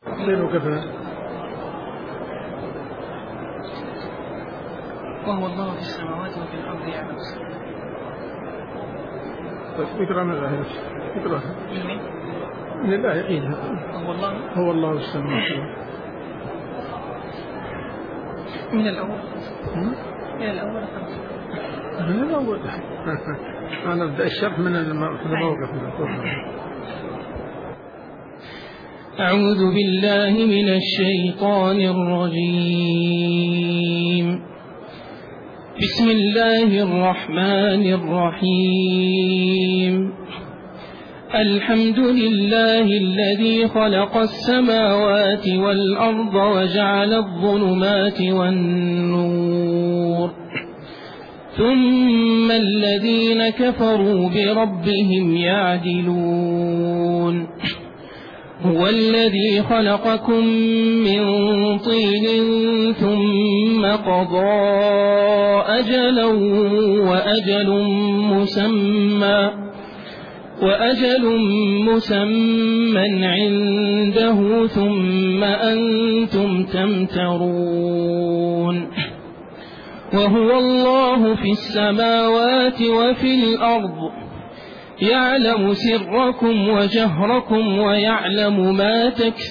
خير وكفى. وهو الله في السماوات وفي الأرض يعلم. اقرأ من الآية. اقرأ من الآية. عيدها. هو الله في السماوات. من الأول. من الأول. من الأول. أنا أبدأ الشرح من الموقف. أعوذ بالله من الشيطان الرجيم. بسم الله الرحمن الرحيم. الحمد لله الذي خلق السماوات والأرض وجعل الظلمات والنور، ثم الذين كفروا بربهم يعدلون. هو الذي خلقكم من طين ثم قضى أجلا وأجل مسمى عنده ثم أنتم تمترون. وهو الله في السماوات وفي الأرض يعلم سركم وجهركم ويعلم ما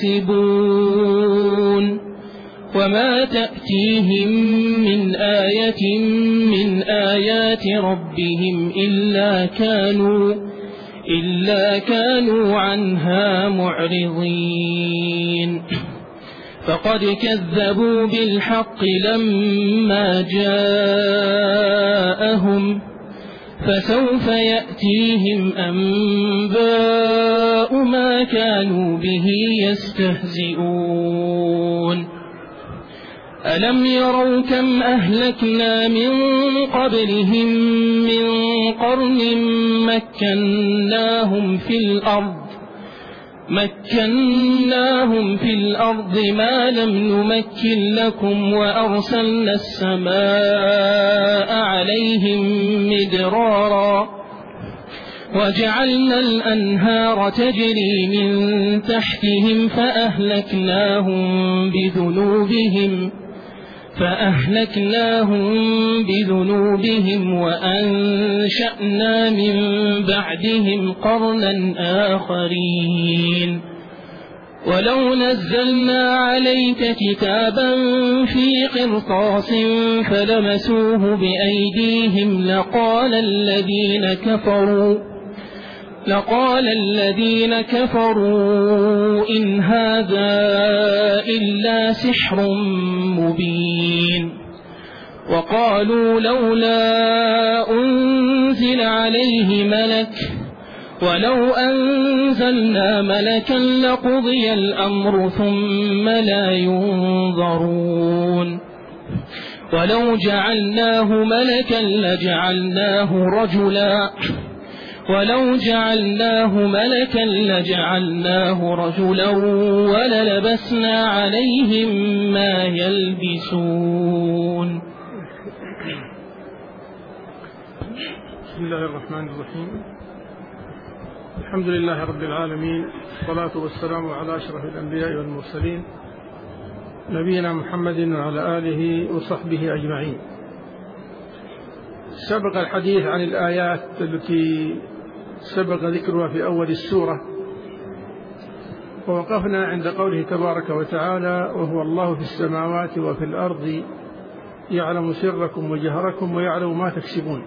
تكسبون. وما تأتيهم من آية من آيات ربهم إلا كانوا عنها معرضين. فقد كذبوا بالحق لما جاءهم، فسوف يأتيهم أنباء ما كانوا به يستهزئون. ألم يروا كم أهلكنا من قبلهم من قرن مكناهم في الأرض ما لم نمكن لكم، وأرسلنا السماء عليهم مدرارا، وجعلنا الأنهار تجري من تحتهم فأهلكناهم بذنوبهم وأنشأنا من بعدهم قرنا آخرين. ولو نزلنا عليك كتابا في قرطاس فلمسوه بأيديهم لقال الذين كفروا إن هذا إلا سحر مبين. وقالوا لولا أنزل عليه ملك، ولو أنزلنا ملكا لقضي الأمر ثم لا ينظرون. ولو جعلناه ملكا لجعلناه رجلا وللبسنا عليهم ما يلبسون. بسم الله الرحمن الرحيم. الحمد لله رب العالمين، والصلاة والسلام على أشرف الأنبياء والمرسلين نبينا محمد وعلى آله وصحبه أجمعين. سبق الحديث عن الآيات التي سبق ذكرها في أول السورة، ووقفنا عند قوله تبارك وتعالى: وهو الله في السماوات وفي الأرض يعلم سركم وجهركم ويعلم ما تكسبون.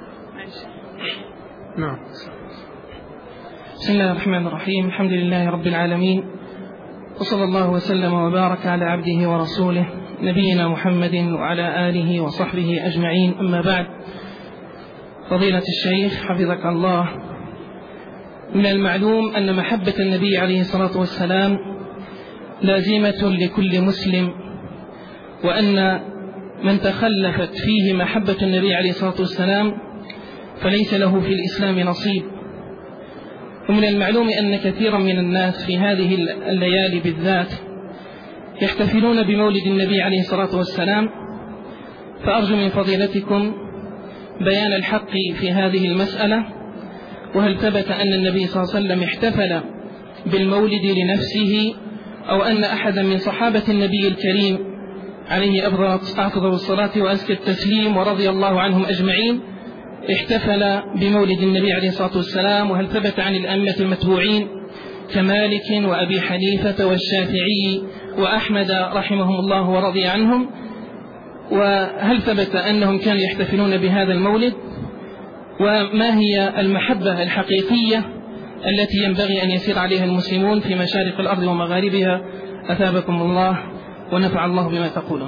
نعم. بسم الله الرحمن الرحيم. الحمد لله رب العالمين، وصلى الله وسلم وبارك على عبده ورسوله نبينا محمد وعلى آله وصحبه أجمعين. أما بعد، فضيلة الشيخ حفظك الله، من المعلوم أن محبة النبي عليه الصلاة والسلام لازمة لكل مسلم، وأن من تخلفت فيه محبة النبي عليه الصلاة والسلام فليس له في الإسلام نصيب. ومن المعلوم أن كثيرا من الناس في هذه الليالي بالذات يحتفلون بمولد النبي عليه الصلاة والسلام، فأرجو من فضيلتكم بيان الحق في هذه المسألة، وهل ثبت أن النبي صلى الله عليه وسلم احتفل بالمولد لنفسه أو أن أحدا من صحابة النبي الكريم عليه أفضل الصلاة وأزكى التسليم ورضي الله عنهم أجمعين احتفل بمولد النبي عليه الصلاة والسلام؟ وهل ثبت عن الأئمة المتبوعين كمالك وأبي حنيفة والشافعي وأحمد رحمهم الله ورضي عنهم، وهل ثبت أنهم كانوا يحتفلون بهذا المولد؟ وما هي المحبة الحقيقية التي ينبغي أن يسير عليها المسلمون في مشارق الأرض ومغاربها؟ أثابكم الله ونفع الله بما تقولون.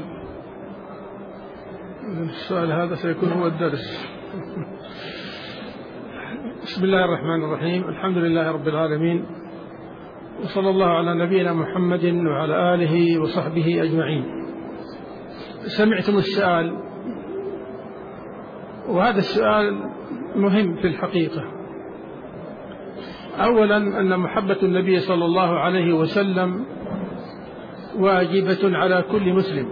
السؤال هذا سيكون هو الدرس. بسم الله الرحمن الرحيم، الحمد لله رب العالمين، وصلى الله على نبينا محمد وعلى آله وصحبه أجمعين. سمعتم السؤال، وهذا السؤال مهم في الحقيقة. أولا أن محبة النبي صلى الله عليه وسلم واجبة على كل مسلم،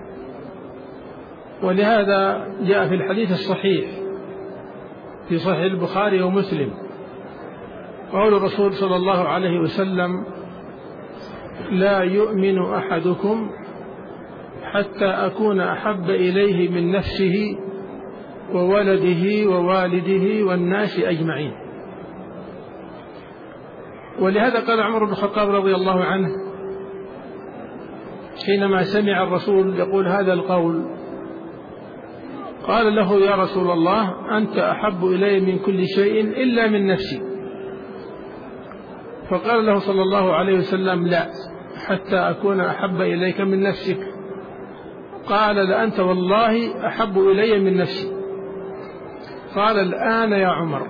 ولهذا جاء في الحديث الصحيح في صحيح البخاري ومسلم قول الرسول صلى الله عليه وسلم: لا يؤمن أحدكم حتى أكون أحب إليه من نفسه وولده ووالده والناس أجمعين. ولهذا قال عمر بن الخطاب رضي الله عنه حينما سمع الرسول يقول هذا القول، قال له: يا رسول الله، أنت أحب إلي من كل شيء إلا من نفسي. فقال له صلى الله عليه وسلم: لا، حتى أكون أحب إليك من نفسك. قال: لأنت والله أحب إلي من نفسي. قال: الآن يا عمر.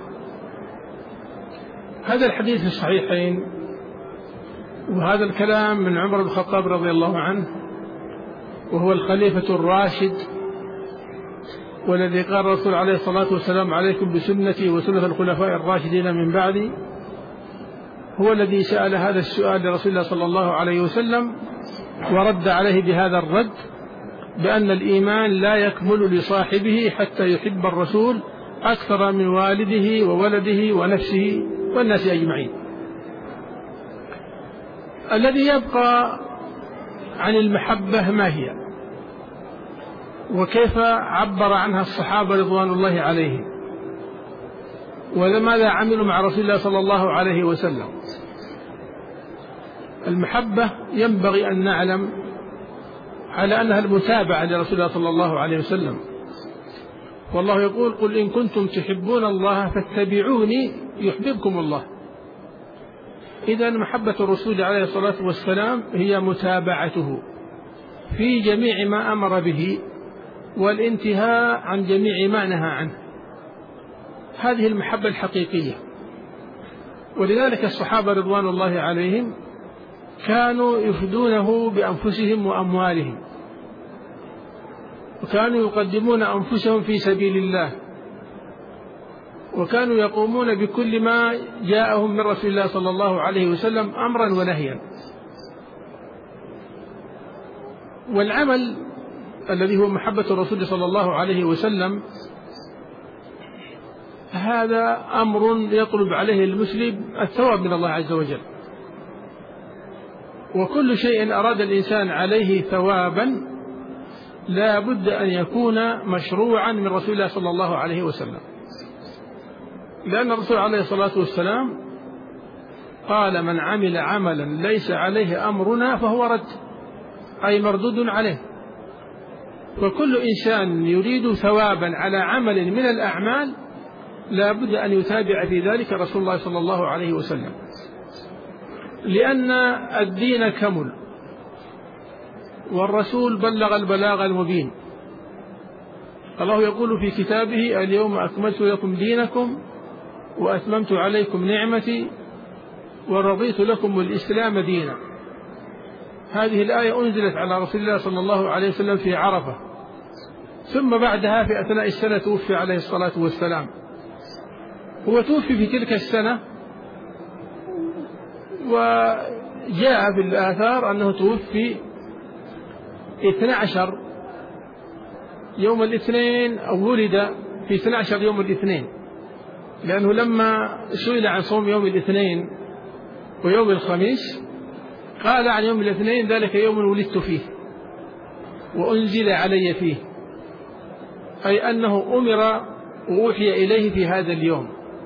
هذا الحديث في الصحيحين، وهذا الكلام من عمر بن الخطاب رضي الله عنه، وهو الخليفة الراشد، والذي قال الرسول عليه الصلاة والسلام: عليكم بسنتي وسنة الخلفاء الراشدين من بعدي. هو الذي سأل هذا السؤال لرسول الله صلى الله عليه وسلم، ورد عليه بهذا الرد بأن الإيمان لا يكمل لصاحبه حتى يحب الرسول أكثر من والده وولده ونفسه والناس أجمعين. الذي يبقى عن المحبة ما هي، وكيف عبر عنها الصحابة رضوان الله عليهم، ولماذا عملوا مع رسول الله صلى الله عليه وسلم؟ المحبة ينبغي أن نعلم على أنها المتابعة لرسول الله صلى الله عليه وسلم، والله يقول: قل إن كنتم تحبون الله فاتبعوني يحببكم الله. إذن محبة الرسول عليه الصلاة والسلام هي متابعته في جميع ما أمر به والانتهاء عن جميع ما نهى عنه. هذه المحبة الحقيقية. ولذلك الصحابة رضوان الله عليهم كانوا يفدونه بأنفسهم وأموالهم، وكانوا يقدمون أنفسهم في سبيل الله، وكانوا يقومون بكل ما جاءهم من رسول الله صلى الله عليه وسلم أمرا ونهيا. والعمل الذي هو محبة الرسول صلى الله عليه وسلم هذا أمر يطلب عليه المسلم الثواب من الله عز وجل، وكل شيء أراد الإنسان عليه ثوابا لا بد أن يكون مشروعا من رسول الله صلى الله عليه وسلم، لأن الرسول عليه الصلاة والسلام قال: من عمل عملا ليس عليه أمرنا فهو رد، أي مردود عليه. وكل إنسان يريد ثوابا على عمل من الأعمال لا بد أن يتابع في ذلك رسول الله صلى الله عليه وسلم، لأن الدين كمل، والرسول بلغ البلاغ المبين. الله يقول في كتابه: اليوم أكملت لكم دينكم وأتممت عليكم نعمتي ورضيت لكم الإسلام دينا. هذه الآية أنزلت على رسول الله صلى الله عليه وسلم في عرفة، ثم بعدها في أثناء السنة توفي عليه الصلاة والسلام. هو توفي في تلك السنة، وجاء في الآثار أنه توفي 12 يوم الاثنين، أو ولد في 12 يوم الاثنين، لأنه لما سئل عن صوم يوم الاثنين ويوم الخميس قال عن يوم الاثنين: ذلك يوم ولدت فيه وأنزل علي فيه، أي أنه أمر وأوحي إليه في هذا اليوم.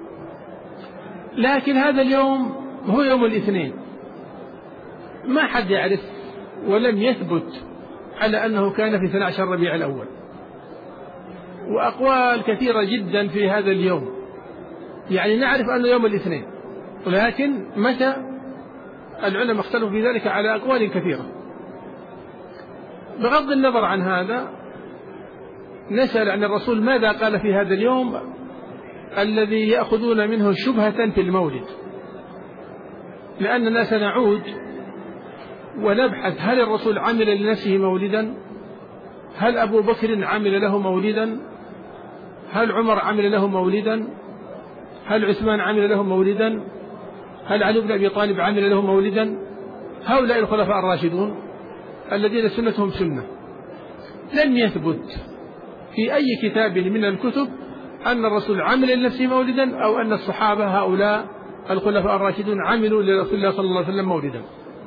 لكن هذا اليوم هو يوم الاثنين، ما حد يعرف، ولم يثبت على أنه كان في 12 ربيع الأول، وأقوال كثيرة جدا في هذا اليوم. يعني نعرف أنه يوم الاثنين، ولكن متى العلماء اختلفوا في ذلك على أقوال كثيرة. بغض النظر عن هذا، نسأل عن الرسول ماذا قال في هذا اليوم الذي يأخذون منه شبهة في المولد، لأننا سنعود ونبحث: هل الرسول عمل لنفسه مولدا؟ هل أبو بكر عمل له مولدا؟ هل عمر عمل له مولدا؟ هل عثمان عمل له مولدا؟ هل علي بن أبي طالب عمل له مولدا؟ هؤلاء الخلفاء الراشدون الذين سنتهم سنة، لم يثبت في أي كتاب من الكتب أن الرسول عمل لنفسه مولدا، أو أن الصحابة هؤلاء الخلفاء الراشدون عملوا لرسول الله صلى الله عليه وسلم مولدا.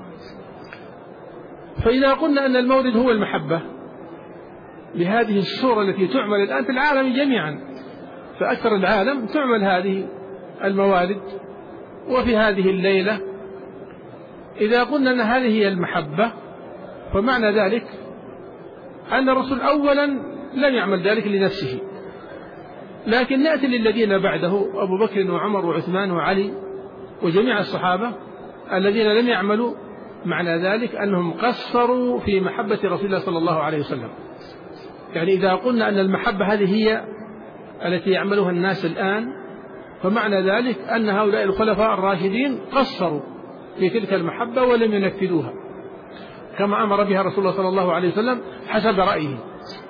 فإذا قلنا أن المولد هو المحبة بهذه الصورة التي تعمل الآن في العالم جميعا، فأكثر العالم تعمل هذه الموالد وفي هذه الليلة، إذا قلنا أن هذه هي المحبة، فمعنى ذلك أن الرسول أولا لم يعمل ذلك لنفسه، لكن نأتي للذين بعده: أبو بكر وعمر وعثمان وعلي وجميع الصحابة الذين لم يعملوا. معنى ذلك أنهم قصروا في محبة رسول الله صلى الله عليه وسلم. يعني إذا قلنا أن المحبة هذه هي التي يعملها الناس الآن، فمعنى ذلك أن هؤلاء الخلفاء الراشدين قصروا في تلك المحبة ولم ينفذوها كما أمر بها رسول الله صلى الله عليه وسلم حسب رأيه.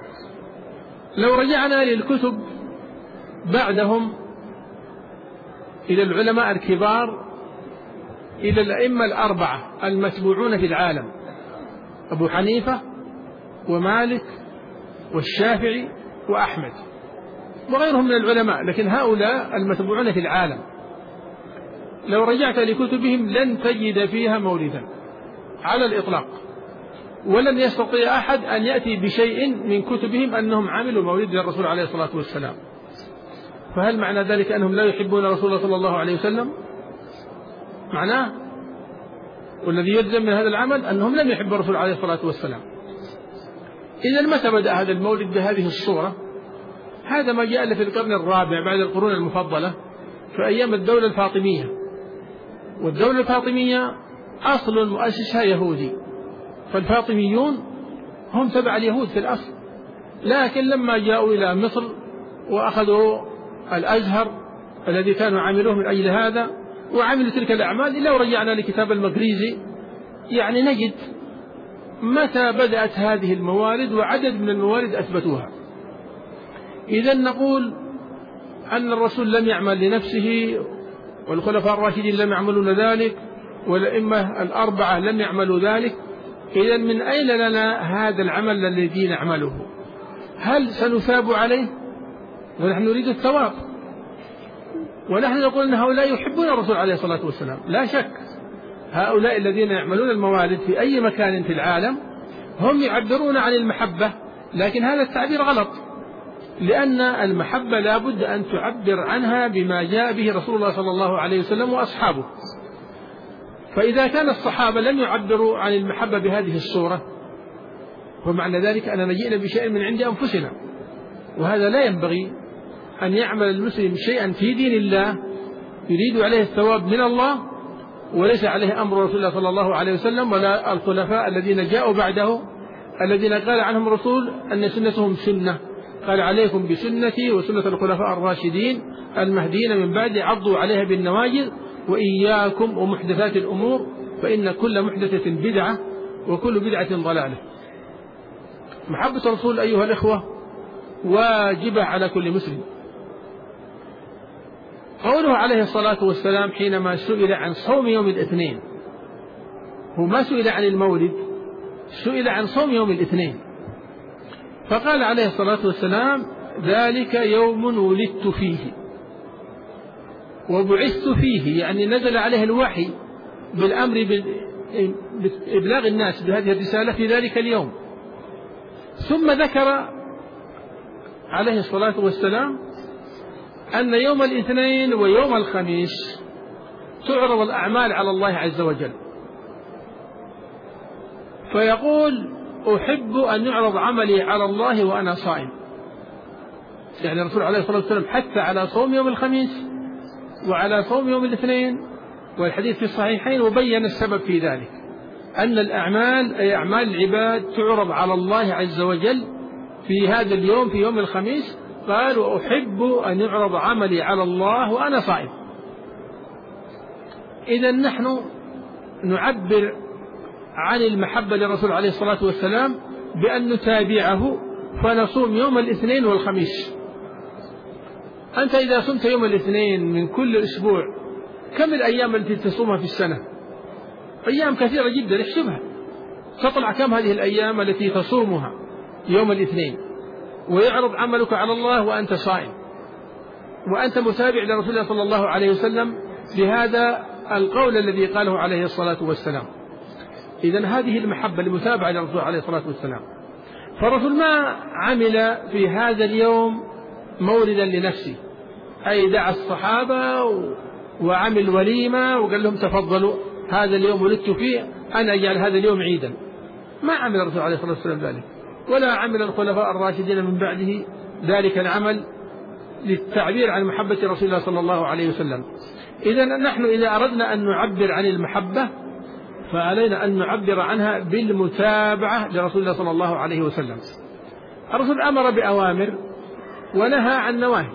لو رجعنا للكتب بعدهم إلى العلماء الكبار، إلى الأئمة الأربعة المتبوعون في العالم: أبو حنيفة ومالك والشافعي وأحمد وغيرهم من العلماء، لكن هؤلاء المتبوعون في العالم لو رجعت لكتبهم لن تجد فيها مولدا على الإطلاق، ولن يستطيع أحد أن يأتي بشيء من كتبهم أنهم عملوا مولد للرسول عليه الصلاة والسلام. فهل معنى ذلك أنهم لا يحبون رسول الله صلى الله عليه وسلم؟ معناه والذي يلزم من هذا العمل أنهم لم يحبوا الرسول عليه الصلاة والسلام. إذا متى بدأ هذا المولد بهذه الصورة؟ هذا ما جاء في القرن الرابع بعد القرون المفضلة، في أيام الدولة الفاطمية. والدولة الفاطمية أصل مؤسسها يهودي، فالفاطميون هم تبع اليهود في الأصل، لكن لما جاءوا إلى مصر وأخذوا الأزهر الذي كانوا عاملوه من أجل هذا وعملوا تلك الأعمال، لو رجعنا لكتاب المقريزي يعني نجد متى بدأت هذه الموالد، وعدد من الموالد أثبتوها. إذا نقول أن الرسول لم يعمل لنفسه، والخلفاء الراشدين لم يعملون ذلك، والأئمة الأربعة لم يعملوا ذلك. إذا من أين لنا هذا العمل الذي نعمله؟ هل سنثاب عليه؟ ونحن نريد الثواب، ونحن نقول أن هؤلاء يحبون الرسول عليه الصلاة والسلام. لا شك هؤلاء الذين يعملون الموالد في أي مكان في العالم هم يعبرون عن المحبة، لكن هذا التعبير غلط، لأن المحبة لا بد أن تعبر عنها بما جاء به رسول الله صلى الله عليه وسلم وأصحابه. فإذا كان الصحابة لم يعبروا عن المحبة بهذه الصورة، فمعنى ذلك أننا جئنا بشيء من عند أنفسنا، وهذا لا ينبغي أن يعمل المسلم شيئا في دين الله يريد عليه الثواب من الله وليس عليه أمر رسول الله صلى الله عليه وسلم ولا الخلفاء الذين جاءوا بعده الذين قال عنهم الرسول أن سنتهم سنة. قال: عليكم بسنتي وسنة الخلفاء الراشدين المهديين من بعد، عضوا عليها بالنواجذ، وإياكم ومحدثات الأمور فإن كل محدثة بدعة وكل بدعة ضلالة. محبة الرسول أيها الإخوة واجبة على كل مسلم. قوله عليه الصلاة والسلام حينما سئل عن صوم يوم الاثنين، هو ما سئل عن المولد، سئل عن صوم يوم الاثنين، فقال عليه الصلاة والسلام: ذلك يوم ولدت فيه وبعثت فيه، يعني نزل عليه الوحي بالأمر إبلاغ الناس بهذه الرسالة في ذلك اليوم. ثم ذكر عليه الصلاة والسلام أن يوم الاثنين ويوم الخميس تعرض الأعمال على الله عز وجل، فيقول أحب أن يعرض عملي على الله وأنا صائم. يعني الرسول عليه الصلاة والسلام حث على صوم يوم الخميس وعلى صوم يوم الاثنين، والحديث في الصحيحين، وبين السبب في ذلك أن الأعمال أي أعمال العباد تعرض على الله عز وجل في هذا اليوم، في يوم الخميس. قال وأحب أن يعرض عملي على الله وأنا صائم. إذا نحن نعبر عن المحبة للرسول عليه الصلاة والسلام بأن نتابعه فنصوم يوم الاثنين والخميس. أنت إذا صمت يوم الاثنين من كل أسبوع، كم الأيام التي تصومها في السنة؟ أيام كثيرة جدا، احسبها، تطلع كم هذه الأيام التي تصومها يوم الاثنين، ويعرض عملك على الله وأنت صائم، وأنت متابع لرسول الله صلى الله عليه وسلم بهذا القول الذي قاله عليه الصلاة والسلام. إذن هذه المحبة المتابعة للرسول عليه الصلاة والسلام. فالرسول ما عمل في هذا اليوم مولدا لنفسه، أي دعا الصحابة وعمل وليمة وقال لهم تفضلوا هذا اليوم ولدت فيه، أنا أجعل هذا اليوم عيدا. ما عمل الرسول عليه الصلاة والسلام ذلك، ولا عمل الخلفاء الراشدين من بعده ذلك العمل للتعبير عن محبة رسول الله صلى الله عليه وسلم. إذن نحن إذا أردنا أن نعبر عن المحبة فعلينا أن نعبر عنها بالمتابعة لرسول الله صلى الله عليه وسلم. الرسول أمر بأوامر ونهى عن نواهي.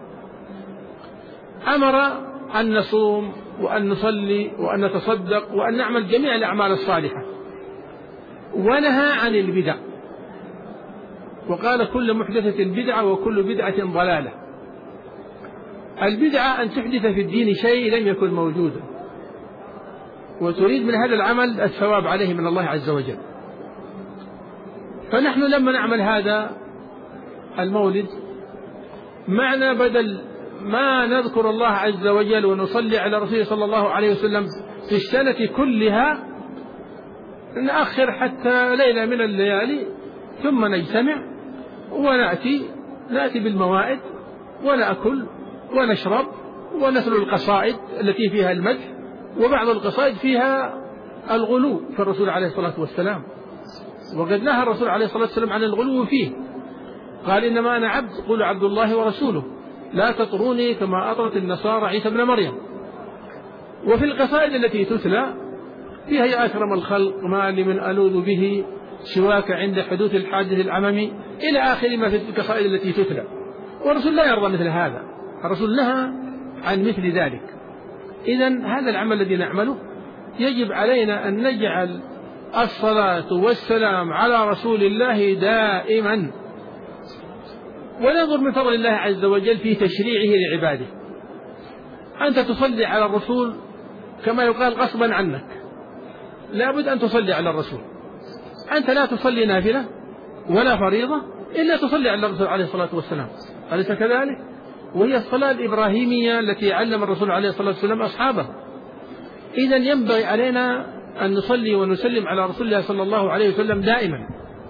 أمر أن نصوم وأن نصلي وأن نتصدق وأن نعمل جميع الأعمال الصالحة، ونهى عن البدع، وقال كل محدثة بدعة وكل بدعة ضلالة. البدعة أن تحدث في الدين شيء لم يكن موجودا وتريد من هذا العمل الثواب عليه من الله عز وجل. فنحن لما نعمل هذا المولد معنا، بدل ما نذكر الله عز وجل ونصلي على رسوله صلى الله عليه وسلم في السنة كلها، نأخر حتى ليلة من الليالي ثم نجتمع ونأتي بالموائد ونأكل ونشرب ونتلو القصائد التي فيها المدح، وبعض القصائد فيها الغلو في الرسول عليه الصلاة والسلام، وقد نهى الرسول عليه الصلاة والسلام عن الغلو فيه. قال إنما أنا عبد، قل عبد الله ورسوله، لا تطروني كما أطرت النصارى عيسى ابن مريم. وفي القصائد التي تتلى فيها يا أكرم الخلق ما لي من ألوذ به سواك عند حدوث الحادث العممي إلى آخر ما في القصائد التي تتلى. والرسول لا يرضى مثل هذا، الرسول نهى عن مثل ذلك. إذن هذا العمل الذي نعمله يجب علينا أن نجعل الصلاة والسلام على رسول الله دائما، وننظر من فضل الله عز وجل في تشريعه لعباده. أنت تصلي على الرسول كما يقال غصبا عنك، لا بد أن تصلي على الرسول. أنت لا تصلي نافلة ولا فريضة إلا تصلي على الرسول عليه الصلاة والسلام، أليس كذلك؟ وهي الصلاة الإبراهيمية التي علم الرسول عليه الصلاة والسلام أصحابه. إذن ينبغي علينا أن نصلي ونسلم على رسول الله صلى الله عليه وسلم دائما.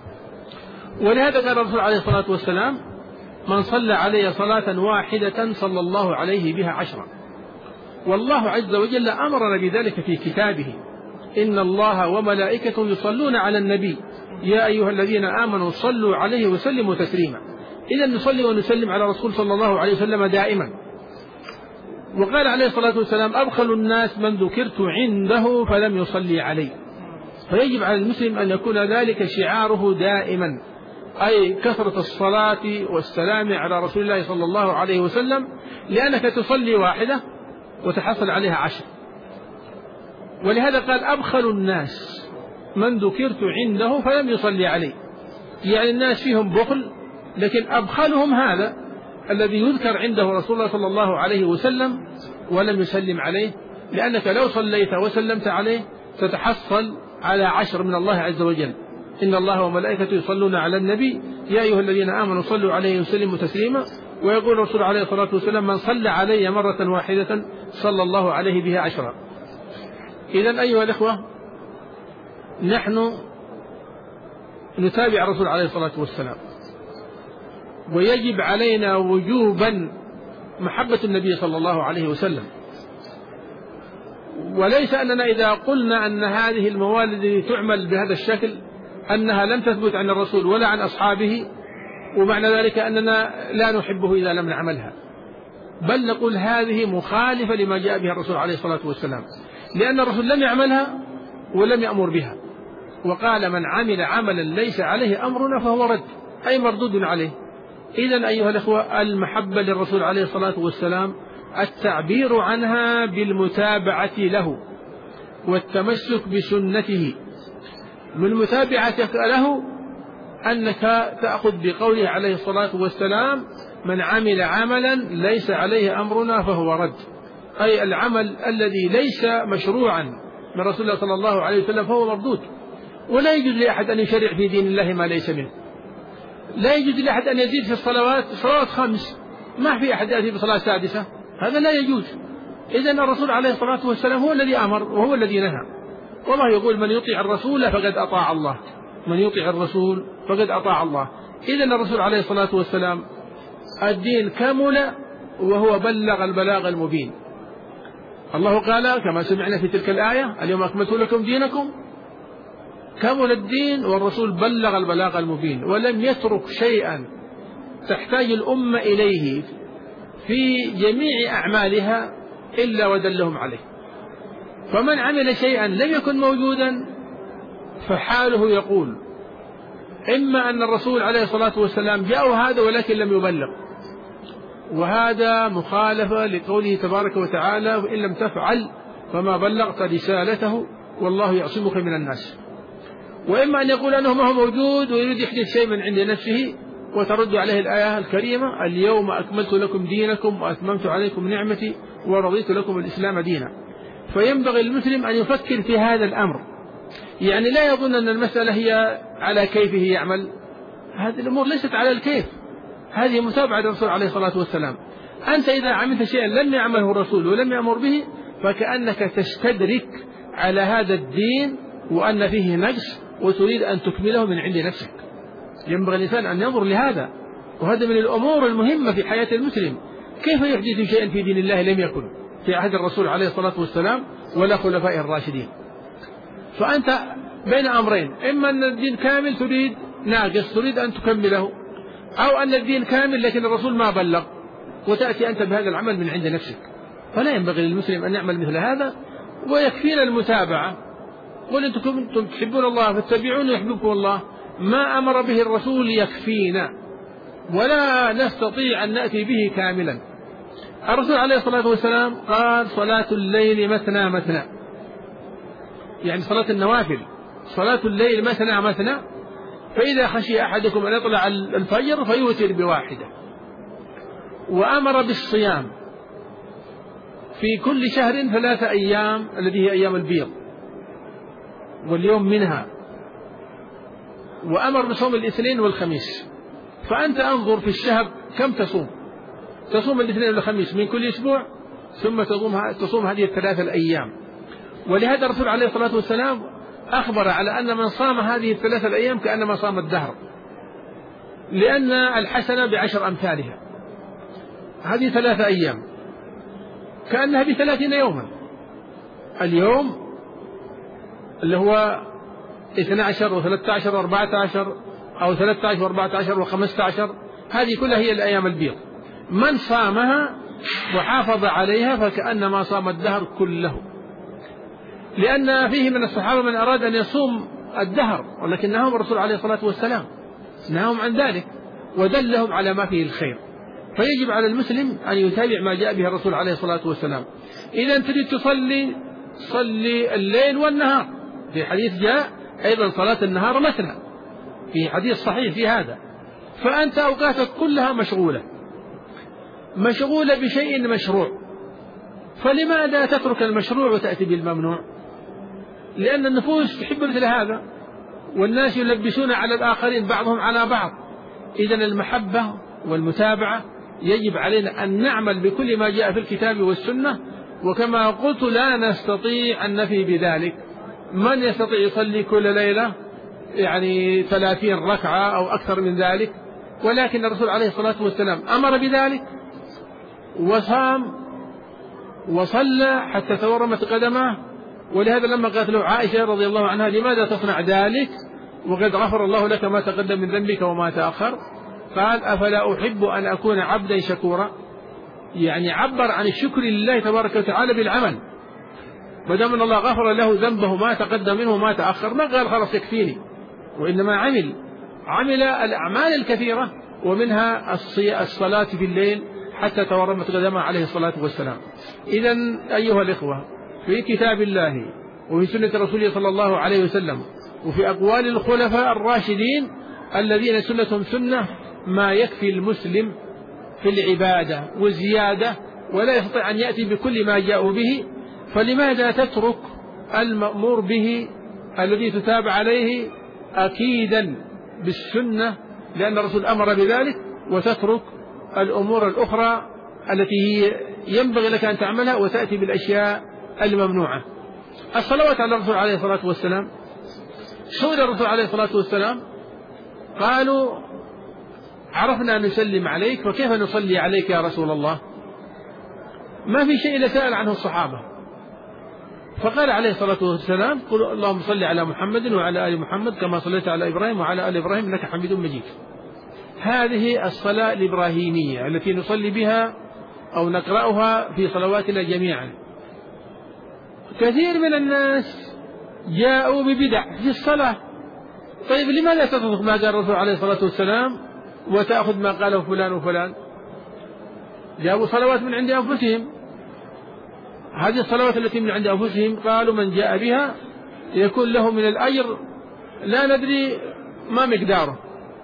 ولهذا قال الرسول عليه الصلاة والسلام من صلى علي صلاة واحدة صلى الله عليه بها 10. والله عز وجل أمرنا بذلك في كتابه، إن الله وملائكته يصلون على النبي يا أيها الذين آمنوا صلوا عليه وسلموا تسليما. إذن نصلي ونسلم على رسول صلى الله عليه وسلم دائما. وقال عليه الصلاة والسلام أبخل الناس من ذكرت عنده فلم يصلي علي. فيجب على المسلم أن يكون ذلك شعاره دائما، أي كثرة الصلاة والسلام على رسول الله صلى الله عليه وسلم، لأنك تصلي واحدة وتحصل عليها 10. ولهذا قال أبخل الناس من ذكرت عنده فلم يصلي علي، يعني الناس فيهم بخل، لكن أبخلهم هذا الذي يذكر عنده رسول الله صلى الله عليه وسلم ولم يسلم عليه، لأنك لو صليت وسلمت عليه ستحصل على 10 من الله عز وجل. إن الله وملائكته يصلون على النبي يا أيها الذين آمنوا صلوا عليه وسلموا تسليما. ويقول الرسول عليه الصلاة والسلام من صلى علي مرة واحدة صلى الله عليه بها 10. إذن أيها الإخوة، نحن نتابع الرسول عليه الصلاة والسلام، ويجب علينا وجوبا محبة النبي صلى الله عليه وسلم، وليس أننا إذا قلنا أن هذه الموالد تعمل بهذا الشكل أنها لم تثبت عن الرسول ولا عن أصحابه، ومعنى ذلك أننا لا نحبه إذا لم نعملها، بل نقول هذه مخالفة لما جاء به الرسول عليه الصلاة والسلام، لأن الرسول لم يعملها ولم يأمر بها، وقال من عمل عملا ليس عليه أمرنا فهو رد، أي مردود عليه. إذن أيها الأخوة، المحبة للرسول عليه الصلاة والسلام التعبير عنها بالمتابعة له والتمسك بسنته. من متابعتك له أنك تأخذ بقوله عليه الصلاة والسلام من عمل عملا ليس عليه أمرنا فهو رد، أي العمل الذي ليس مشروعا من رسول الله صلى الله عليه وسلم فهو مردود. ولا يجوز لأحد أن يشرع في دين الله ما ليس منه، لا يجوز لأحد أن يزيد في الصلوات صلوات 5، ما في أحد يأتي بصلاة سادسة، هذا لا يجوز. إذن الرسول عليه الصلاة والسلام هو الذي أمر وهو الذي نهى، والله يقول من يطيع الرسول فقد أطاع الله، من يطيع الرسول فقد أطاع الله. إذن الرسول عليه الصلاة والسلام الدين كمل وهو بلغ البلاغ المبين. الله قال كما سمعنا في تلك الآية اليوم أكملت لكم دينكم، كمل الدين والرسول بلغ البلاغ المبين، ولم يترك شيئا تحتاج الأمة إليه في جميع أعمالها إلا ودلهم عليه. فمن عمل شيئا لم يكن موجودا فحاله يقول إما أن الرسول عليه الصلاة والسلام جاء هذا ولكن لم يبلغ، وهذا مخالفة لقوله تبارك وتعالى وإن لم تفعل فما بلغت رسالته والله يعصمك من الناس، وإما أن يقول أنه ما هو موجود ويريد يحدث شيء من عند نفسه وترد عليه الآية الكريمة اليوم أكملت لكم دينكم وأتممت عليكم نعمتي ورضيت لكم الإسلام دينا. فينبغي المسلم أن يفكر في هذا الأمر، يعني لا يظن أن المسألة هي على كيفه يعمل، هذه الأمور ليست على الكيف، هذه متابعة الرسول عليه الصلاة والسلام. أنت إذا عملت شيئا لم يعمله الرسول ولم يأمر به فكأنك تستدرك على هذا الدين وأن فيه نقص وتريد أن تكمله من عند نفسك. ينبغي الإنسان أن ينظر لهذا، وهذا من الأمور المهمة في حياة المسلم، كيف يحدث شيئا في دين الله لم يكن في عهد الرسول عليه الصلاة والسلام ولا خلفائه الراشدين. فأنت بين أمرين، إما أن الدين كامل تريد ناقص تريد أن تكمله، أو أن الدين كامل لكن الرسول ما بلغ وتأتي أنت بهذا العمل من عند نفسك. فلا ينبغي للمسلم أن يعمل مثل هذا، ويكفينا المتابعة. قل أنتم كنتم تحبون الله فاتبعوني يحببكم الله، ما أمر به الرسول يكفينا ولا نستطيع أن نأتي به كاملا. الرسول عليه الصلاة والسلام قال صلاة الليل مثنى مثنى، يعني صلاة النوافل، صلاة الليل مثنى مثنى، فإذا خشي أحدكم أن يطلع الفجر فيوتر بواحدة. وأمر بالصيام في كل شهر 3 أيام التي هي أيام البيض واليوم منها، وأمر بصوم الاثنين والخميس. فأنت أنظر في الشهر كم تصوم الاثنين والخميس من كل أسبوع، ثم تصوم هذه 3 الأيام. ولهذا الرسول عليه الصلاة والسلام أخبر على أن من صام هذه 3 الأيام كأنما صام الدهر، لأن الحسنة ب10 أمثالها. هذه 3 أيام كأنها ب30 يوما، اليوم اللي هو 12 و13 و14 أو 13 و14 و15، هذه كلها هي الأيام البيض. من صامها وحافظ عليها فكأنما صام الدهر كله، لأن فيه من الصحابة من أراد أن يصوم الدهر ولكن نهاهم الرسول عليه الصلاة والسلام، نهاهم عن ذلك ودلهم على ما فيه الخير. فيجب على المسلم أن يتابع ما جاء به الرسول عليه الصلاة والسلام. إذا تريد تصلي صلي الليل والنهار، في حديث جاء أيضا صلاة النهار مثنى، في حديث صحيح في هذا. فأنت أوقاتك كلها مشغولة بشيء مشروع، فلماذا تترك المشروع وتأتي بالممنوع؟ لأن النفوس تحب مثل هذا، والناس يلبسون على الآخرين بعضهم على بعض. إذن المحبة والمتابعة يجب علينا أن نعمل بكل ما جاء في الكتاب والسنة، وكما قلت لا نستطيع أن نفي بذلك، من يستطيع يصلي كل ليلة يعني 30 ركعة أو أكثر من ذلك، ولكن الرسول عليه الصلاة والسلام أمر بذلك وصام وصلى حتى تورمت قدمه. ولهذا لما قالت له عائشة رضي الله عنها لماذا تصنع ذلك وقد غفر الله لك ما تقدم من ذنبك وما تأخر، قال أفلا أحب أن أكون عبدا شكورا، يعني عبر عن الشكر لله تبارك وتعالى بالعمل، ما دام أن الله غفر له ذنبه ما تقدم منه وما تأخر ما قال خلاص يكفيني، وإنما عمل الأعمال الكثيرة ومنها الصلاة في الليل حتى تورمت قدمه عليه الصلاة والسلام. إذن أيها الإخوة، في كتاب الله وفي سنة رسوله صلى الله عليه وسلم وفي أقوال الخلفاء الراشدين الذين سنتهم سنة ما يكفي المسلم في العبادة والزيادة، ولا يستطيع أن يأتي بكل ما جاءوا به. فلماذا تترك المأمور به الذي تتابع عليه أكيدا بالسنة لأن الرسول أمر بذلك، وتترك الأمور الأخرى التي ينبغي لك أن تعملها وتأتي بالأشياء الممنوعة؟ الصلوات على الرسول عليه الصلاة والسلام، سئل الرسول عليه الصلاة والسلام قالوا عرفنا أن نسلم عليك فكيف نصلي عليك يا رسول الله؟ ما في شيء إلا سأل عنه الصحابة، فقال عليه الصلاة والسلام قل اللهم صل على محمد وعلى آل محمد كما صليت على إبراهيم وعلى آل إبراهيم إنك حميد مجيد. هذه الصلاة الإبراهيمية التي نصلي بها أو نقرأها في صلواتنا جميعا. كثير من الناس جاءوا ببدع في الصلاة. طيب لماذا تترك ما قال الرسول عليه الصلاة والسلام وتأخذ ما قاله فلان وفلان؟ جابوا صلوات من عند أنفسهم، هذه الصلوات التي من عند أنفسهم قالوا من جاء بها يكون له من الأجر لا ندري ما مقداره.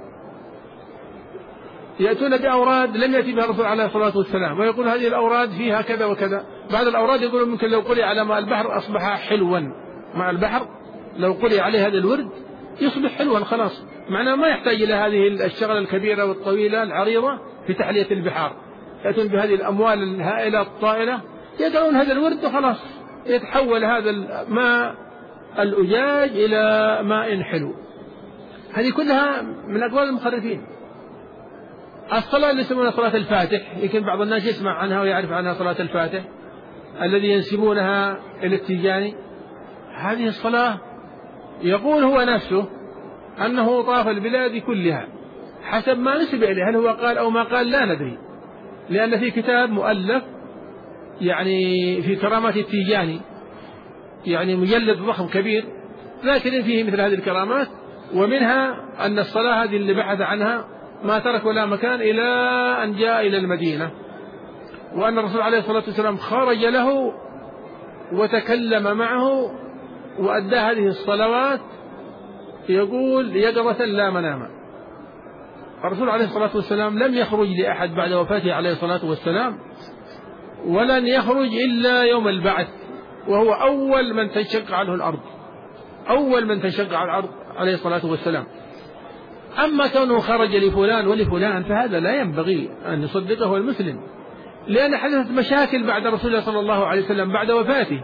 يأتون بأوراد لم يأتي بها الرسول عليه الصلاة والسلام ويقول هذه الأوراد فيها كذا وكذا. بعض الأوراد يقولون ممكن لو قرئ على ماء البحر أصبح حلوا، ماء البحر لو قرئ عليه هذا الورد يصبح حلوا خلاص، معناه ما يحتاج إلى هذه الشغلة الكبيرة والطويلة العريضة في تحلية البحار. يأتون بهذه الأموال الهائلة الطائلة يدعون هذا الورد وخلاص يتحول هذا الماء الأجاج إلى ماء حلو. هذه كلها من أقوال المخرفين. الصلاة اللي يسمونها صلاة الفاتح، يمكن بعض الناس يسمع عنها ويعرف عنها صلاة الفاتح الذي ينسبونها إلى التيجاني. هذه الصلاة يقول هو نفسه أنه طاف البلاد كلها حسب ما نسب إليه، هل هو قال أو ما قال لا ندري، لأن في كتاب مؤلف يعني في كرامات التيجاني، يعني مجلد ضخم كبير ذاكرين فيه مثل هذه الكرامات، ومنها أن الصلاة هذه اللي بحث عنها ما ترك ولا مكان إلى أن جاء إلى المدينة، وأن الرسول عليه الصلاة والسلام خرج له وتكلم معه وأدى هذه الصلوات يقول يقظة لا مناما. الرسول عليه الصلاة والسلام لم يخرج لأحد بعد وفاته عليه الصلاة والسلام، ولن يخرج إلا يوم البعث، وهو أول من تنشق عنه الأرض، أول من تنشق عن الأرض عليه الصلاة والسلام. أما كونه خرج لفلان ولفلان فهذا لا ينبغي أن يصدقه المسلم، لأن حدثت مشاكل بعد رسول الله صلى الله عليه وسلم بعد وفاته.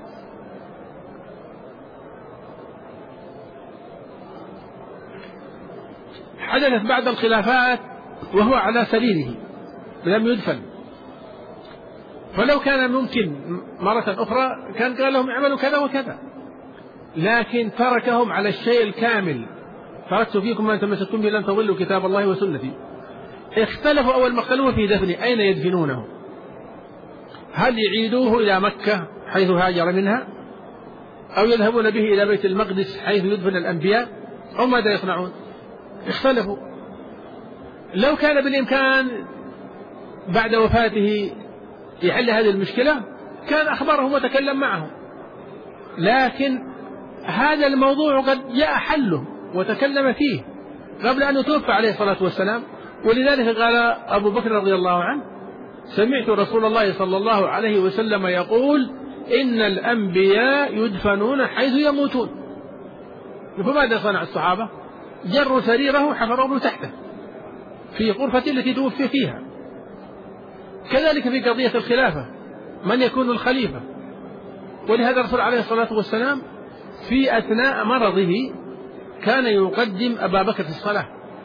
حدثت بعد الخلافات وهو على سريره لم يدفن، فلو كان ممكن مرة أخرى كان قال لهم اعملوا كذا وكذا، لكن تركهم على الشيء الكامل. تركت فيكم ما تمسكتم به لن تضلوا كتاب الله وسنتي. اختلفوا أول ما اختلفوا في دفنه أين يدفنونه، هل يعيدوه إلى مكة حيث هاجر منها، أو يذهبون به إلى بيت المقدس حيث يدفن الأنبياء، أو ماذا يصنعون؟ اختلفوا. لو كان بالإمكان بعد وفاته يحل هذه المشكلة كان أخبرهم وتكلم معهم، لكن هذا الموضوع قد جاء حله وتكلم فيه قبل أن يتوفى عليه الصلاة والسلام. ولذلك قال أبو بكر رضي الله عنه سمعت رسول الله صلى الله عليه وسلم يقول إن الأنبياء يدفنون حيث يموتون. فماذا صنع الصحابة؟ جروا سريره حفروه تحته في غرفة التي توفي فيها. كذلك في قضية الخلافة من يكون الخليفة، ولهذا الرسول عليه الصلاة والسلام في أثناء مرضه كان يقدم أبا بكر في الصلاة،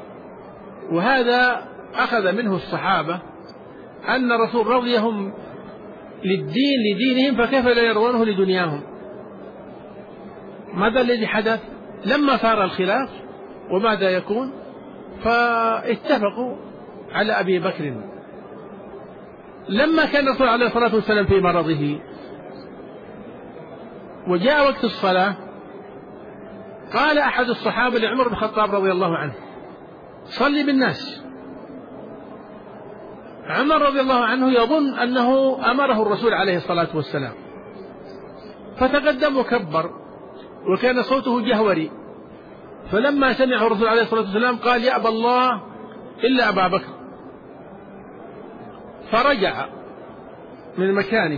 وهذا أخذ منه الصحابة أن الرسول رضيهم لدينهم، فكيف لا يرونه لدنياهم. ماذا الذي حدث لما صار الخلاف وماذا يكون؟ فاتفقوا على أبي بكر. لما كان الرسول عليه الصلاة والسلام في مرضه وجاء وقت الصلاة، قال أحد الصحابة لعمر بن الخطاب رضي الله عنه: صلي بالناس. عمر رضي الله عنه يظن أنه أمره الرسول عليه الصلاة والسلام، فتقدم وكبر وكان صوته جهوري، فلما سمعه الرسول عليه الصلاة والسلام قال: يأبى الله إلا أبا بكر. فرجع من مكانه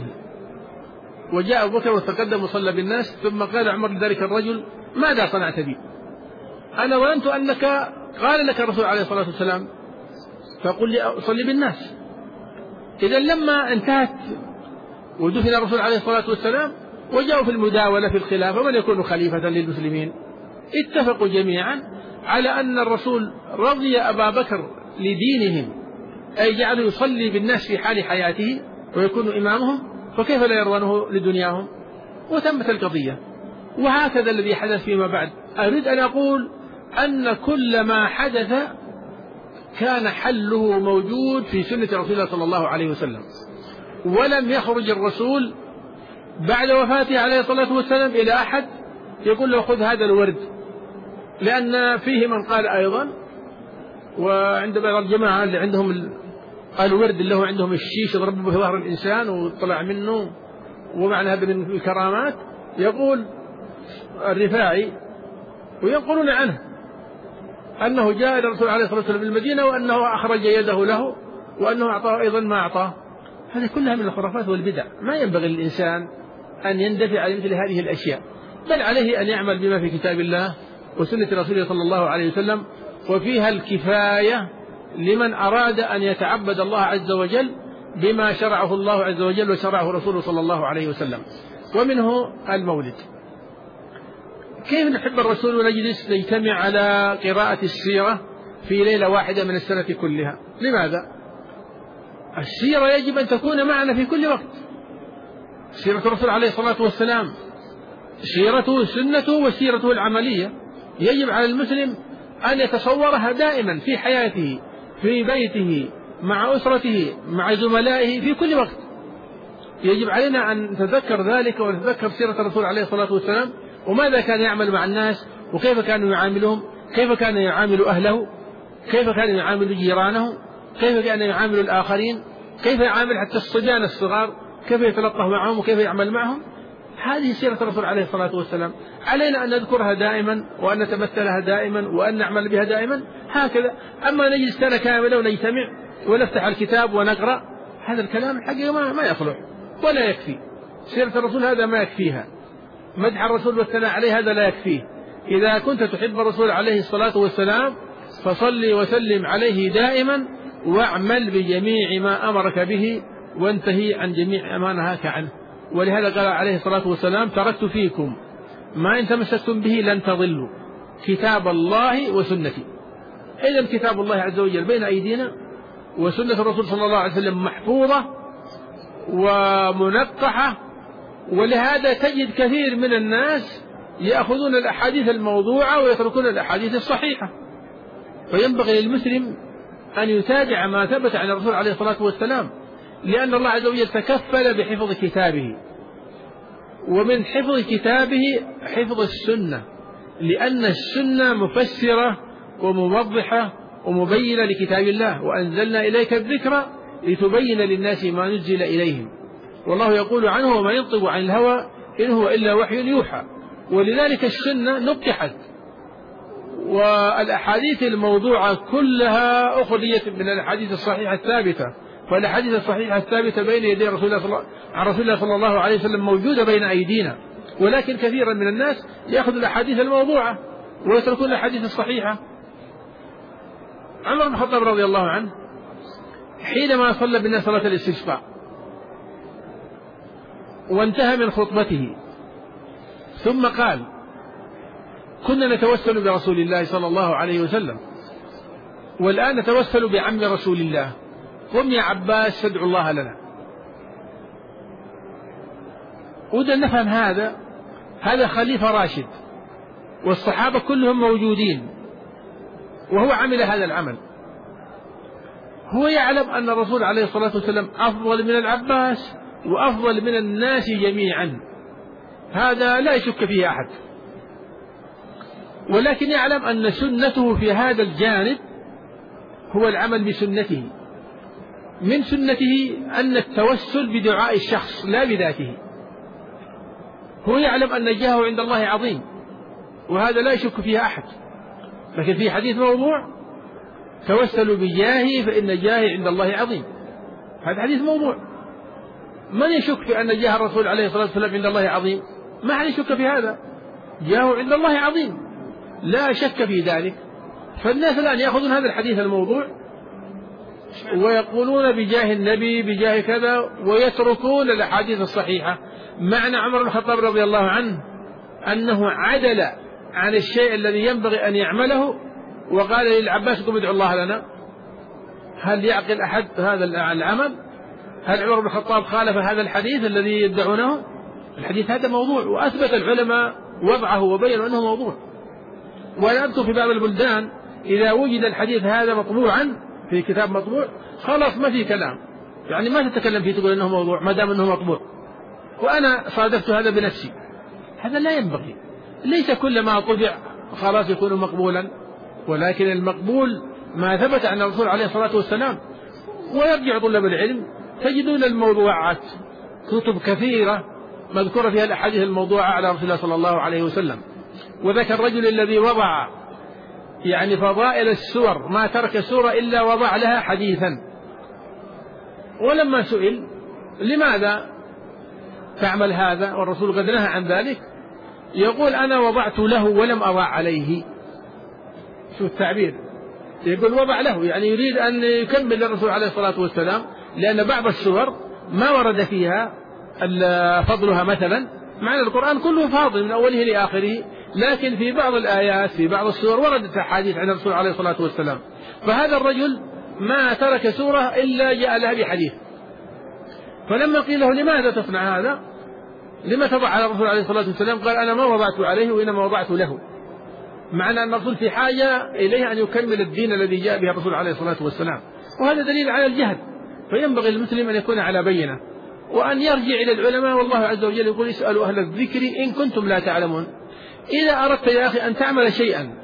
وجاء أبو بكر وتقدم وصلى بالناس، ثم قال عمر لذلك الرجل: ماذا صنعت بي؟ أنا ظننت أنك قال لك الرسول عليه الصلاة والسلام فقل لي صلي بالناس. إذا لما انتهت ودفن الرسول عليه الصلاة والسلام وجاءوا في المداولة في الخلافة من يكون خليفة للمسلمين، اتفقوا جميعا على أن الرسول رضي أبا بكر لدينهم، أي جعله يصلي بالناس في حال حياته ويكون إمامهم، فكيف لا يرونه لدنياهم؟ وتمت القضية. وهكذا الذي حدث فيما بعد. أريد أن أقول أن كل ما حدث كان حله موجود في سنة رسول الله صلى الله عليه وسلم، ولم يخرج الرسول بعد وفاته عليه الصلاة والسلام إلى أحد يقول له خذ هذا الورد، لأن فيه من قال أيضا، وعند بعض الجماعة اللي عندهم الورد اللي هو عندهم الشيش يضرب به ظهر الإنسان وطلع منه، ومعنى هذا من الكرامات، يقول الرفاعي وينقلون عنه أنه جاء إلى الرسول عليه الصلاة والسلام في المدينة وأنه أخرج يده له وأنه أعطاه أيضا ما أعطاه. هذه كلها من الخرافات والبدع. ما ينبغي للإنسان أن يندفع على مثل هذه الأشياء، بل عليه أن يعمل بما في كتاب الله وسنة رسوله صلى الله عليه وسلم، وفيها الكفاية لمن أراد أن يتعبد الله عز وجل بما شرعه الله عز وجل وشرعه رسوله صلى الله عليه وسلم. ومنه المولد. كيف نحب الرسول ونجلس نجتمع على قراءة السيرة في ليلة واحدة من السنة كلها؟ لماذا؟ السيرة يجب أن تكون معنا في كل وقت. سيرة الرسول عليه الصلاة والسلام سيرته سنته وسيرته العملية، يجب على المسلم أن يتصورها دائما في حياته، في بيته، مع أسرته، مع زملائه، في كل وقت. يجب علينا أن نتذكر ذلك ونتذكر سيرة الرسول عليه الصلاة والسلام، وماذا كان يعمل مع الناس، وكيف كانوا يعاملهم، كيف كان يعامل أهله، كيف كان يعامل جيرانه، كيف كان يعامل الآخرين، كيف يعامل حتى الصبيان الصغار، كيف يتلطف معهم وكيف يعمل معهم. هذه سيرة الرسول عليه الصلاة والسلام، علينا أن نذكرها دائما وأن نتمثلها دائما وأن نعمل بها دائما هكذا. أما نجلس سنة كاملة ونجتمع ونفتح الكتاب ونقرأ، هذا الكلام الحقيقة ما يصلح ولا يكفي. سيرة الرسول هذا ما يكفيها، مدح الرسول والثناء عليه هذا لا يكفيه. إذا كنت تحب الرسول عليه الصلاة والسلام فصل وسلم عليه دائما، واعمل بجميع ما أمرك به، وانتهي عن جميع ما نهاك عنه. ولهذا قال عليه الصلاة والسلام: تركت فيكم ما إن تمسكتم به لن تضلوا، كتاب الله وسنتي. إذن كتاب الله عز وجل بين أيدينا، وسنة الرسول صلى الله عليه وسلم محفوظة ومنقحة. ولهذا تجد كثير من الناس يأخذون الأحاديث الموضوعة ويتركون الأحاديث الصحيحة. فينبغي للمسلم أن يتابع ما ثبت عن الرسول عليه الصلاة والسلام، لأن الله عز وجل تكفل بحفظ كتابه، ومن حفظ كتابه حفظ السنة، لأن السنة مفسرة وموضحة ومبينة لكتاب الله. وأنزلنا إليك الذكر لتبين للناس ما نزل إليهم، والله يقول عنه: وما ينطق عن الهوى إن هو إلا وحي يوحى. ولذلك السنة نقحت، والأحاديث الموضوعة كلها أخذت من الأحاديث الصحيحة الثابتة. فالأحاديث الصحيحة الثابتة بين يدي رسول الله صلى الله عليه وسلم موجودة بين أيدينا، ولكن كثيرا من الناس يأخذ الأحاديث الموضوعة ويتركون الأحاديث الصحيحة. عمر بن الخطاب رضي الله عنه حينما صلى بالناس صلاة الاستسقاء وانتهى من خطبته، ثم قال: كنا نتوسل برسول الله صلى الله عليه وسلم، والآن نتوسل بعم رسول الله. قم يا عباس فادعوا الله لنا. وإذا نفهم هذا خليفة راشد والصحابة كلهم موجودين، وهو عمل هذا العمل. هو يعلم أن الرسول عليه الصلاة والسلام أفضل من العباس وأفضل من الناس جميعا، هذا لا يشك فيه أحد، ولكن يعلم أن سنته في هذا الجانب هو العمل بسنته. من سنته أن التوسل بدعاء الشخص لا بذاته. هو يعلم أن جاهه عند الله عظيم، وهذا لا يشك فيها أحد، لكن في حديث موضوع: توسلوا بجاهي فإن جاهي عند الله عظيم. هذا حديث موضوع. من يشك في أن جاه الرسول عليه الصلاة والسلام عند الله عظيم؟ ما حد يشك في هذا، جاهه عند الله عظيم، لا شك في ذلك. فالناس الآن يأخذون هذا الحديث الموضوع ويقولون بجاه النبي بجاه كذا، ويتركون الأحاديث الصحيحة. معنى عمر بن الخطاب رضي الله عنه أنه عدل عن الشيء الذي ينبغي أن يعمله وقال للعباس: قم ادعو الله لنا. هل يعقل أحد هذا العمل؟ هل عمر بن الخطاب خالف هذا الحديث الذي يدعونه؟ الحديث هذا موضوع، وأثبت العلماء وضعه وبينوا أنه موضوع. وأنا أذكر في بعض البلدان إذا وجد الحديث هذا مطبوعا في كتاب مطبوع خلاص ما في كلام، يعني ما تتكلم فيه تقول أنه موضوع ما دام أنه مطبوع. وأنا صادفت هذا بنفسي. هذا لا ينبغي. ليس كل ما طبع خلاص يكون مقبولا، ولكن المقبول ما ثبت عن الرسول عليه الصلاة والسلام. ويرجع طلاب العلم تجدون الموضوعات، كتب كثيرة مذكورة فيها الأحاديث الموضوعة على رسول الله صلى الله عليه وسلم. وذاك الرجل الذي وضع يعني فضائل السور ما ترك سورة إلا وضع لها حديثا، ولما سئل لماذا تعمل هذا والرسول قد نهى عن ذلك، يقول: أنا وضعت له ولم أضع عليه. شو التعبير؟ يقول وضع له، يعني يريد أن يكمل الرسول عليه الصلاة والسلام، لأن بعض السور ما ورد فيها فضلها مثلا، معنى القرآن كله فاضل من أوله لآخره، لكن في بعض الآيات في بعض السور وردت أحاديث عن الرسول عليه الصلاة والسلام. فهذا الرجل ما ترك سورة إلا جاء لها بحديث. فلما قيل له: لماذا تصنع هذا؟ لما تضع على الرسول عليه الصلاة والسلام؟ قال: أنا ما وضعت عليه وإنما وضعت له. معنى أن الرسول في حاجة إليه أن يكمل الدين الذي جاء به الرسول عليه الصلاة والسلام، وهذا دليل على الجهل. فينبغي المسلم أن يكون على بينة، وأن يرجع إلى العلماء. والله عز وجل يقول: اسألوا أهل الذكر إن كنتم لا تعلمون. إذا أردت يا أخي أن تعمل شيئا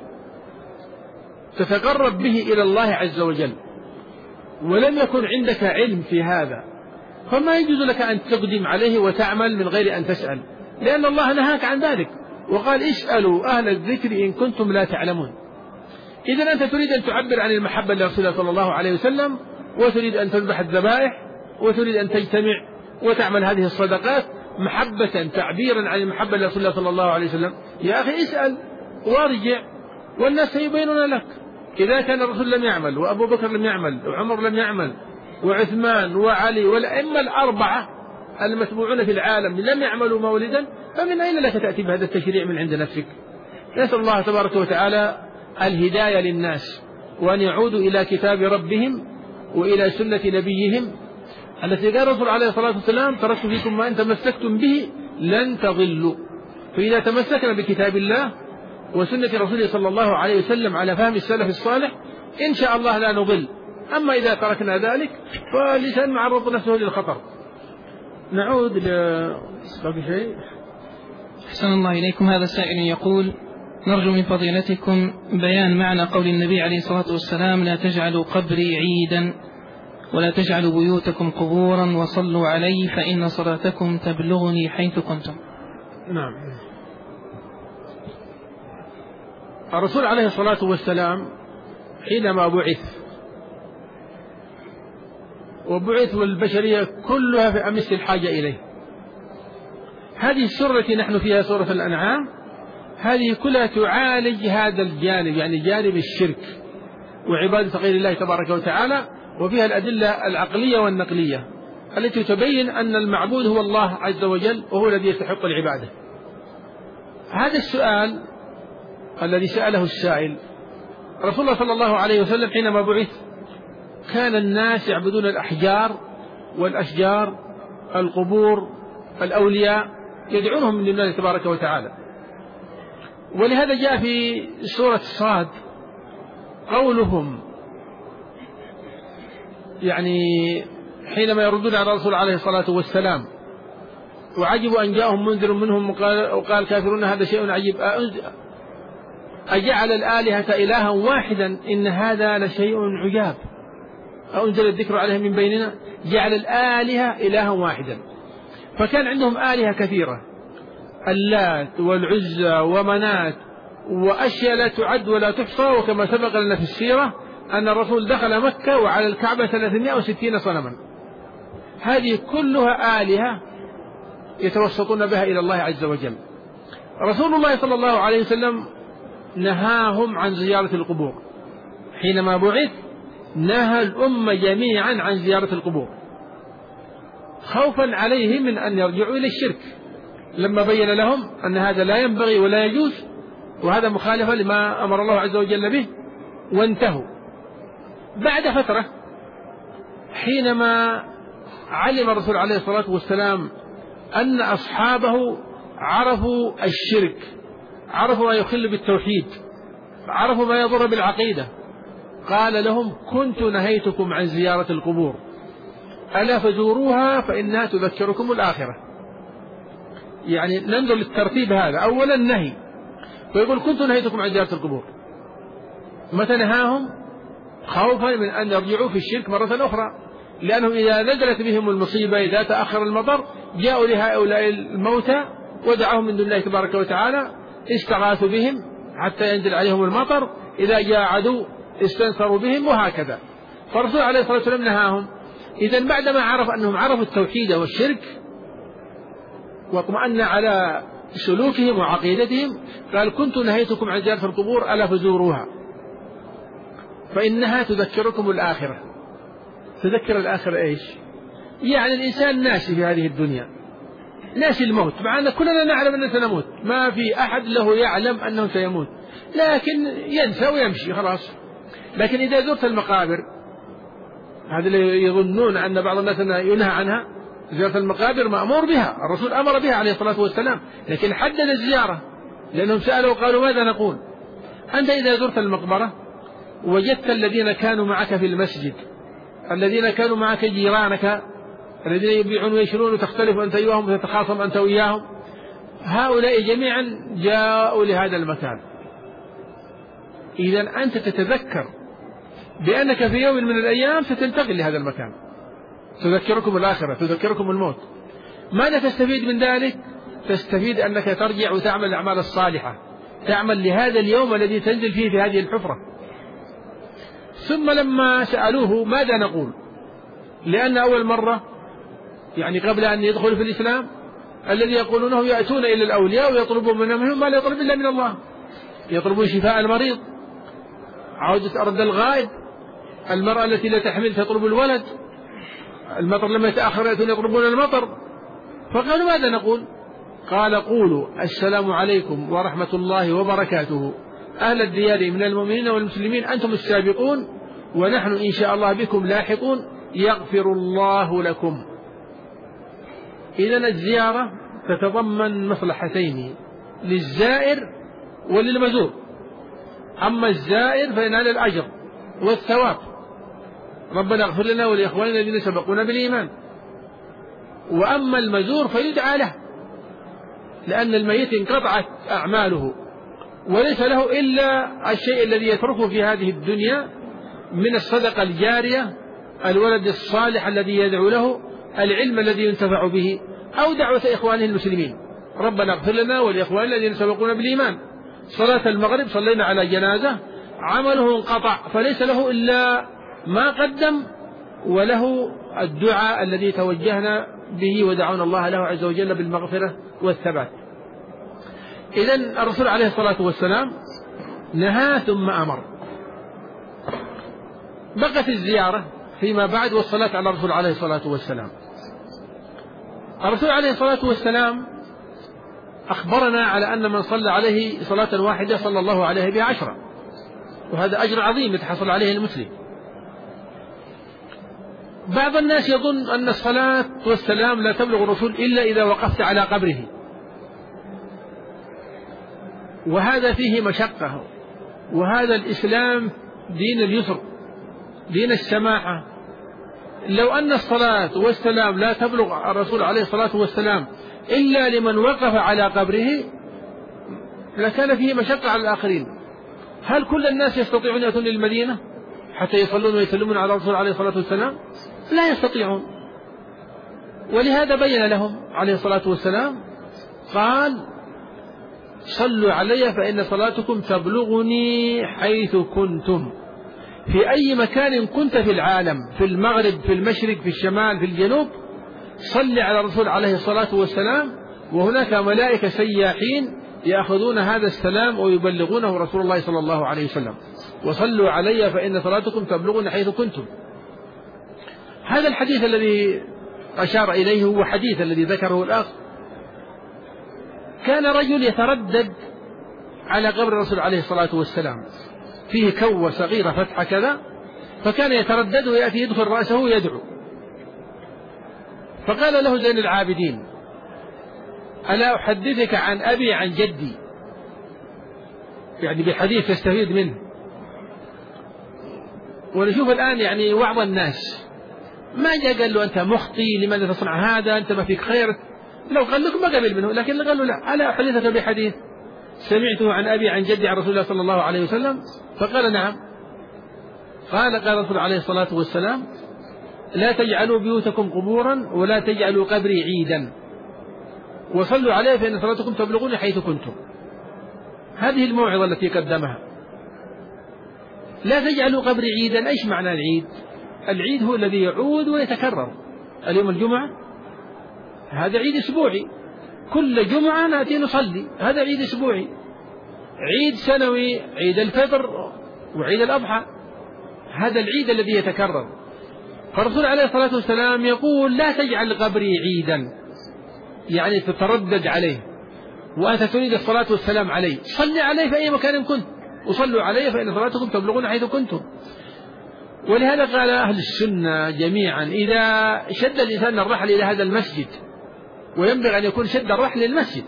تتقرب به إلى الله عز وجل ولم يكن عندك علم في هذا، فما يجوز لك أن تقدم عليه وتعمل من غير أن تسأل، لأن الله نهاك عن ذلك وقال: اسألوا أهل الذكر إن كنتم لا تعلمون. إذا أنت تريد أن تعبر عن المحبة لرسول صلى الله عليه وسلم، وتريد أن تذبح الذبائح، وتريد أن تجتمع وتعمل هذه الصدقات محبة تعبيرا عن المحبة لرسول صلى الله عليه وسلم، يا أخي اسأل وارجع والناس سيبينون لك. إذا كان الرسول لم يعمل، وأبو بكر لم يعمل، وعمر لم يعمل، وعثمان وعلي والأئمة الأربعة المتبوعون في العالم لم يعملوا مولدا، فمن أين لك تأتي بهذا التشريع من عند نفسك؟ نسأل الله تبارك وتعالى الهداية للناس، وأن يعودوا إلى كتاب ربهم وإلى سنة نبيهم التي قال الرسول عليه الصلاة والسلام: تركت فيكم ما إن تمسكتم به لن تضلوا. فإذا تمسكنا بكتاب الله وسنة رسوله صلى الله عليه وسلم على فهم السلف الصالح إن شاء الله لا نضل. أما إذا تركنا ذلك فالإنسان معرض نفسه للخطر. نعود باقي شيء. أحسن الله إليكم. هذا السائل يقول: نرجو من فضيلتكم بيان معنى قول النبي عليه الصلاة والسلام: لا تجعلوا قبري عيدا ولا تجعلوا بيوتكم قبورا وصلوا علي فإن صلاتكم تبلغني حيث كنتم. نعم. الرسول عليه الصلاة والسلام حينما بعث والبشرية كلها في أمس الحاجة إليه. هذه السورة التي نحن فيها سورة الأنعام هذه كلها تعالج هذا الجانب، يعني جانب الشرك وعبادة غير الله تبارك وتعالى، وفيها الأدلة العقلية والنقلية التي تبين أن المعبود هو الله عز وجل وهو الذي يستحق العبادة. هذا السؤال الذي سأله السائل. رسول الله صلى الله عليه وسلم حينما بعث كان الناس يعبدون الأحجار والأشجار، القبور، الأولياء، يدعونهم من الله تبارك وتعالى. ولهذا جاء في سورة صاد قولهم يعني حينما يردون على الرسول عليه الصلاة والسلام: وعجبوا أن جاءهم منذر منهم وقال كافرون هذا شيء عجيب أجعل الآلهة إلها واحدا إن هذا لشيء عجاب أنزل الذكر عليه من بيننا. جعل الآلهة إلها واحدا. فكان عندهم آلهة كثيرة، اللات والعزى ومنات وأشياء لا تعد ولا تحصى. وكما سبق لنا في السيرة أن الرسول دخل مكة وعلى الكعبة 360 صنما. هذه كلها آلهة يتوسطون بها إلى الله عز وجل. رسول الله صلى الله عليه وسلم نهاهم عن زيارة القبور. حينما بعث نهى الأمة جميعا عن زيارة القبور خوفا عليهم من أن يرجعوا إلى الشرك، لما بين لهم أن هذا لا ينبغي ولا يجوز وهذا مخالفة لما أمر الله عز وجل به، وانتهوا. بعد فترة حينما علم الرسول عليه الصلاة والسلام أن أصحابه عرفوا الشرك، عرفوا ما يخل بالتوحيد، عرفوا ما يضر بالعقيدة، قال لهم: كنت نهيتكم عن زيارة القبور ألا فزوروها فإنها تذكركم الآخرة. يعني ننظر للترتيب هذا، أولا النهي، فيقول: كنت نهيتكم عن زيارة القبور. متى نهاهم؟ خوفا من أن يرجعوا في الشرك مرة أخرى، لأنهم إذا نزلت بهم المصيبة، إذا تأخر المطر، جاءوا لهؤلاء الموتى ودعوهم من دون الله تبارك وتعالى، استغاثوا بهم حتى ينزل عليهم المطر، إذا جاء عدو استنصروا بهم، وهكذا. فالرسول عليه الصلاة والسلام نهاهم. إذن بعدما عرف أنهم عرفوا التوحيد والشرك واطمأن على سلوكهم وعقيدتهم، قال: كنت نهيتكم عن زيارة القبور ألا فزوروها فإنها تذكركم الآخرة. تذكر الآخرة إيش؟ يعني الإنسان ناسي في هذه الدنيا، ناسي الموت، مع أن كلنا نعلم أننا سنموت، ما في أحد له يعلم أنه سيموت، لكن ينسى ويمشي خلاص. لكن إذا زرت المقابر، هذا اللي يظنون أن بعض الناس ينهى عنها، زيارة المقابر مأمور بها، الرسول أمر بها عليه الصلاة والسلام، لكن حدد الزيارة لأنهم سألوا وقالوا: ماذا نقول؟ أنت إذا زرت المقبرة وجدت الذين كانوا معك في المسجد، الذين كانوا معك جيرانك، الذين يبيعون ويشرون وتختلف أنت أيهم وتتخاصم أنت وإياهم، هؤلاء جميعا جاءوا لهذا المكان. إذن أنت تتذكر بأنك في يوم من الأيام ستنتقل لهذا المكان، تذكركم الآخرة، تذكركم الموت. ماذا تستفيد من ذلك؟ تستفيد أنك ترجع وتعمل الأعمال الصالحة، تعمل لهذا اليوم الذي تنزل فيه في هذه الحفرة. ثم لما سألوه ماذا نقول، لأن أول مرة يعني قبل أن يدخلوا في الإسلام الذي يقولونه يأتون إلى الأولياء ويطلبون منهم ما لا يطلب إلا من الله، يطلبون شفاء المريض، عودة أرض الغائب، المرأة التي لا تحمل تطلب الولد، المطر لما يتأخر يأتون يطلبون المطر. فقالوا ماذا نقول؟ قال: قولوا السلام عليكم ورحمة الله وبركاته أهل الديار من المؤمنين والمسلمين، أنتم السابقون ونحن إن شاء الله بكم لاحقون، يغفر الله لكم. إذن الزيارة تتضمن مصلحتين للزائر وللمزور. أما الزائر فينال الأجر والثواب، ربنا اغفر لنا ولإخواننا الذين سبقونا بالإيمان. وأما المزور فيدعى له، لأن الميت انقطعت أعماله وليس له إلا الشيء الذي يتركه في هذه الدنيا من الصدقة الجارية، الولد الصالح الذي يدعو له، العلم الذي ينتفع به، أو دعوة إخوانه المسلمين، ربنا اغفر لنا ولإخواننا الذين سبقونا بالإيمان. صلاة المغرب صلينا على جنازة، عمله انقطع، فليس له إلا ما قدم، وله الدعاء الذي توجهنا به ودعونا الله له عز وجل بالمغفرة والثبات. إذن الرسول عليه الصلاة والسلام نهى ثم أمر. بقت الزيارة فيما بعد والصلاة على الرسول عليه الصلاة والسلام. الرسول عليه الصلاة والسلام أخبرنا على أن من صلى عليه صلاة واحدة صلى الله عليه بها 10، وهذا أجر عظيم يتحصل عليه المسلم. بعض الناس يظن أن الصلاة والسلام لا تبلغ الرسول إلا إذا وقفت على قبره، وهذا فيه مشقة، وهذا الإسلام دين اليسر دين السماحة. لو أن الصلاة والسلام لا تبلغ الرسول عليه الصلاة والسلام إلا لمن وقف على قبره لكان فيه مشقة على الآخرين. هل كل الناس يستطيعون يأتون للمدينة حتى يصلون ويسلمون على الرسول عليه الصلاة والسلام؟ لا يستطيعون. ولهذا بين لهم عليه الصلاة والسلام، قال صلوا علي فإن صلاتكم تبلغني حيث كنتم، في أي مكان كنت في العالم، في المغرب، في المشرق، في الشمال، في الجنوب، صل على الرسول عليه الصلاة والسلام، وهناك ملائكة سياحين يأخذون هذا السلام ويبلغونه رسول الله صلى الله عليه وسلم. وصلوا علي فإن صلاتكم تبلغني حيث كنتم. هذا الحديث الذي أشار إليه هو حديث الذي ذكره الأخ. كان رجل يتردد على قبر الرسول عليه الصلاة والسلام، فيه كوة صغيرة فتحة كذا، فكان يتردد ويأتي يدخل رأسه ويدعو. فقال له زين العابدين: ألا أحدثك عن أبي عن جدي؟ يعني بحديث تستفيد منه. ونشوف الآن يعني وعظ الناس، ما جاء قال له أنت مخطي، لماذا تصنع هذا، أنت ما فيك خير. لو قال لك ما قبل منه، لكن قال له لا، ألا أحدثك بحديث سمعته عن أبي عن جدي عن رسول الله صلى الله عليه وسلم؟ فقال نعم. قال الرسول عليه الصلاة والسلام: لا تجعلوا بيوتكم قبورا ولا تجعلوا قبري عيدا، وصلوا عليه فإن صلاتكم تبلغوني حيث كنتم. هذه الموعظة التي قدمها. لا تجعلوا قبري عيدا. ايش معنى العيد؟ العيد هو الذي يعود ويتكرر. اليوم الجمعة هذا عيد اسبوعي، كل جمعة نأتي نصلي، هذا عيد اسبوعي. عيد سنوي عيد الفطر وعيد الأضحى، هذا العيد الذي يتكرر. فالرسول عليه الصلاة والسلام يقول: لا تجعل قبري عيدا، يعني تتردد عليه وأنت تريد الصلاة والسلام عليه. صل عليه في أي مكان كنت، وصلوا عليه فإن صلاتكم تبلغون حيث كنتم. ولهذا قال أهل السنة جميعا: إذا شد الإنسان الرحل إلى هذا المسجد، وينبغي أن يكون شد الرحل للمسجد،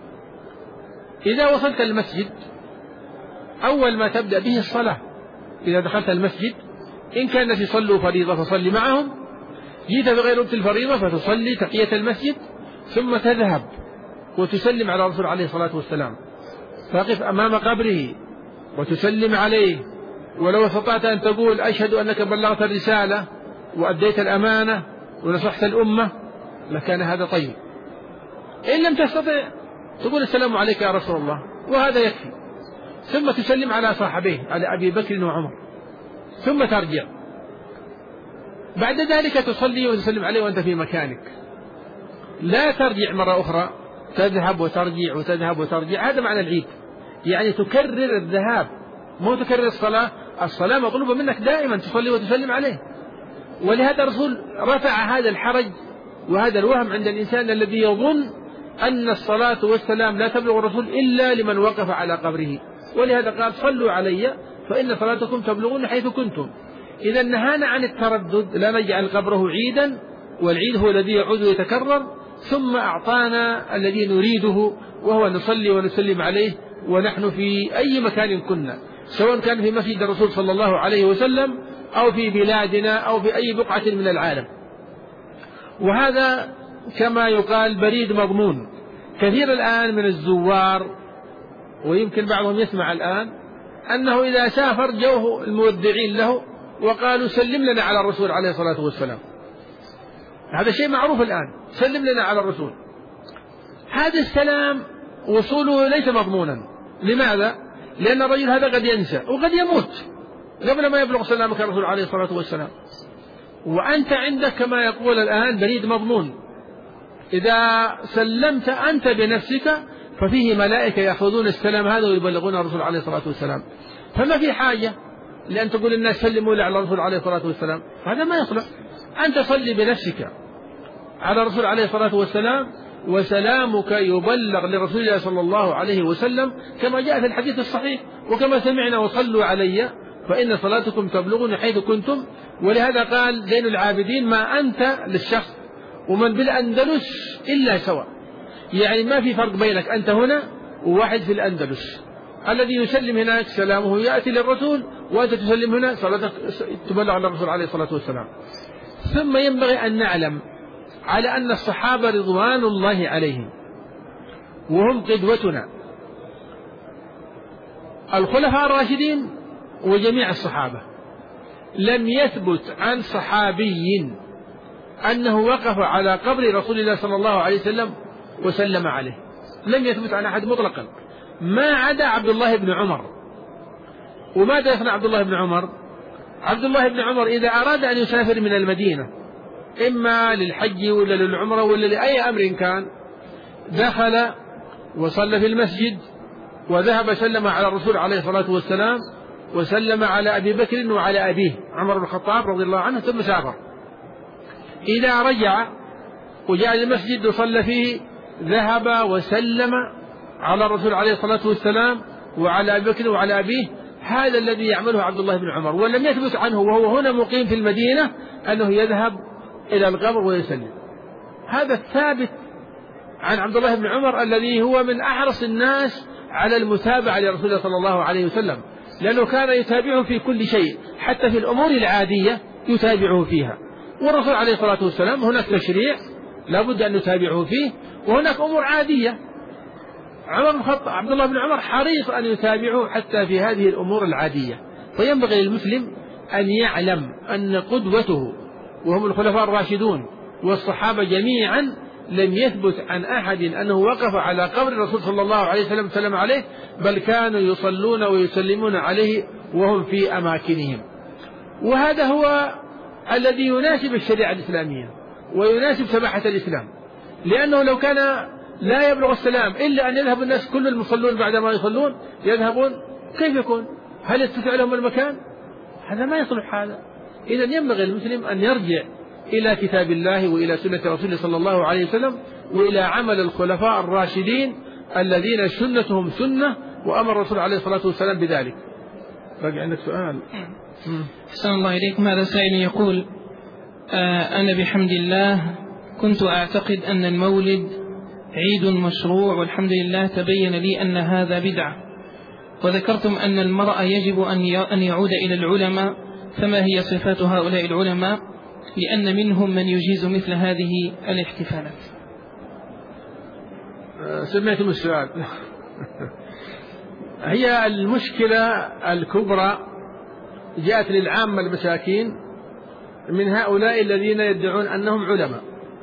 إذا وصلت المسجد أول ما تبدأ به الصلاة. إذا دخلت المسجد إن كان يصلوا فريضة فصلي معهم، جيت بغير وقت الفريضة فتصلي تحية المسجد، ثم تذهب وتسلم على الرسول عليه الصلاة والسلام، تقف أمام قبره وتسلم عليه. ولو استطعت أن تقول: أشهد أنك بلغت الرسالة وأديت الأمانة ونصحت الأمة، لكان هذا طيب. إن لم تستطع تقول: السلام عليك يا رسول الله، وهذا يكفي. ثم تسلم على صاحبيه، على أبي بكر وعمر، ثم ترجع. بعد ذلك تصلي وتسلم عليه وأنت في مكانك. لا ترجع مرة أخرى، تذهب وترجع وتذهب وترجع. هذا معنى العيد، يعني تكرر الذهاب، مو تكرر الصلاة. الصلاة مطلوبة منك دائما تصلي وتسلم عليه. ولهذا الرسول رفع هذا الحرج وهذا الوهم عند الإنسان الذي يظن أن الصلاة والسلام لا تبلغ الرسول إلا لمن وقف على قبره. ولهذا قال: صلوا علي فإن صلاتكم تبلغون حيث كنتم. إذا نهانا عن التردد، لا نجعل قبره عيدا، والعيد هو الذي يعود ويتكرر. ثم أعطانا الذي نريده، وهو نصلي ونسلم عليه ونحن في أي مكان كنا، سواء كان في مسجد الرسول صلى الله عليه وسلم أو في بلادنا أو في أي بقعة من العالم. وهذا كما يقال بريد مضمون. كثير الآن من الزوار، ويمكن بعضهم يسمع الآن، أنه إذا سافر جوه المودعين له وقالوا: سلم لنا على الرسول عليه الصلاة والسلام. هذا شيء معروف الآن، سلم لنا على الرسول. هذا السلام وصوله ليس مضمونا. لماذا؟ لأن الرجل هذا قد ينسى وقد يموت قبل ما يبلغ سلامك الرسول عليه الصلاة والسلام. وأنت عندك كما يقول الآن بريد مضمون، إذا سلمت أنت بنفسك ففيه ملائكة يأخذون السلام هذا ويبلغون الرسول عليه الصلاة والسلام. فما في حاجة لأن تقول الناس سلموا على الرسول عليه الصلاة والسلام، هذا ما يصلح. أنت صلي بنفسك على الرسول عليه الصلاة والسلام، وسلامك يبلغ لرسول الله صلى الله عليه وسلم كما جاء في الحديث الصحيح وكما سمعنا وصلوا علي فإن صلاتكم تبلغني حيث كنتم. ولهذا قال زين العابدين ما أنت للشخص ومن بالأندلس إلا سواء، يعني ما في فرق بينك أنت هنا وواحد في الأندلس، الذي يسلم هناك سلامه يأتي للرسول وأنت تسلم هنا صلاتك تبلغ للرسول عليه الصلاة والسلام. ثم ينبغي أن نعلم على أن الصحابة رضوان الله عليهم وهم قدوتنا، الخلفاء الراشدين وجميع الصحابة، لم يثبت عن صحابي أنه وقف على قبر رسول الله صلى الله عليه وسلم وسلم عليه، لم يثبت عن أحد مطلقا ما عدا عبد الله بن عمر. وماذا يصنع عبد الله بن عمر؟ عبد الله بن عمر إذا أراد أن يسافر من المدينة إما للحج ولا للعمرة ولا لأي أمر كان، دخل وصلى في المسجد وذهب سلم على الرسول عليه الصلاة والسلام وسلم على أبي بكر وعلى أبيه عمر بن الخطاب رضي الله عنه ثم سافر. إذا رجع وجاء المسجد وصلى فيه ذهب وسلم على الرسول عليه الصلاة والسلام وعلى أبي بكر وعلى أبيه. هذا الذي يعمله عبد الله بن عمر، ولم يثبت عنه وهو هنا مقيم في المدينة أنه يذهب إلى القبر ويسلم. هذا الثابت عن عبد الله بن عمر الذي هو من أحرص الناس على المتابعة لرسول الله صلى الله عليه وسلم، لأنه كان يتابعه في كل شيء حتى في الأمور العادية يتابعه فيها. والرسول عليه الصلاة والسلام هناك تشريع لا بد أن نتابعه فيه، وهناك أمور عادية عبد الله بن عمر حريص أن يتابعه حتى في هذه الأمور العادية. فينبغي للمسلم أن يعلم أن قدوته وهم الخلفاء الراشدون والصحابة جميعا لم يثبت عن أحد أنه وقف على قبر الرسول صلى الله عليه وسلم وسلم عليه، بل كانوا يصلون ويسلمون عليه وهم في أماكنهم. وهذا هو الذي يناسب الشريعة الإسلامية ويناسب سماحة الإسلام، لأنه لو كان لا يبلغ السلام إلا أن يذهب الناس كل المصلون بعدما يصلون يذهبون، كيف يكون؟ هل يتسع لهم المكان؟ هذا ما يصلح هذا. إذن ينبغي المسلم أن يرجع إلى كتاب الله وإلى سنة رسوله صلى الله عليه وسلم وإلى عمل الخلفاء الراشدين الذين سنتهم سنة وأمر الرسول عليه الصلاة والسلام بذلك. باقي عندك سؤال؟ أحسن الله إليكم. هذا سائل يقول: أنا بحمد الله كنت أعتقد أن المولد عيد مشروع، والحمد لله تبين لي أن هذا بدعة، وذكرتم أن المرأة يجب أن يعود إلى العلماء، فما هي صفات هؤلاء العلماء؟ لأن منهم من يجيز مثل هذه الاحتفالات. سمعتم السؤال. هي المشكلة الكبرى جاءت للعامة المساكين من هؤلاء الذين يدعون أنهم علماء.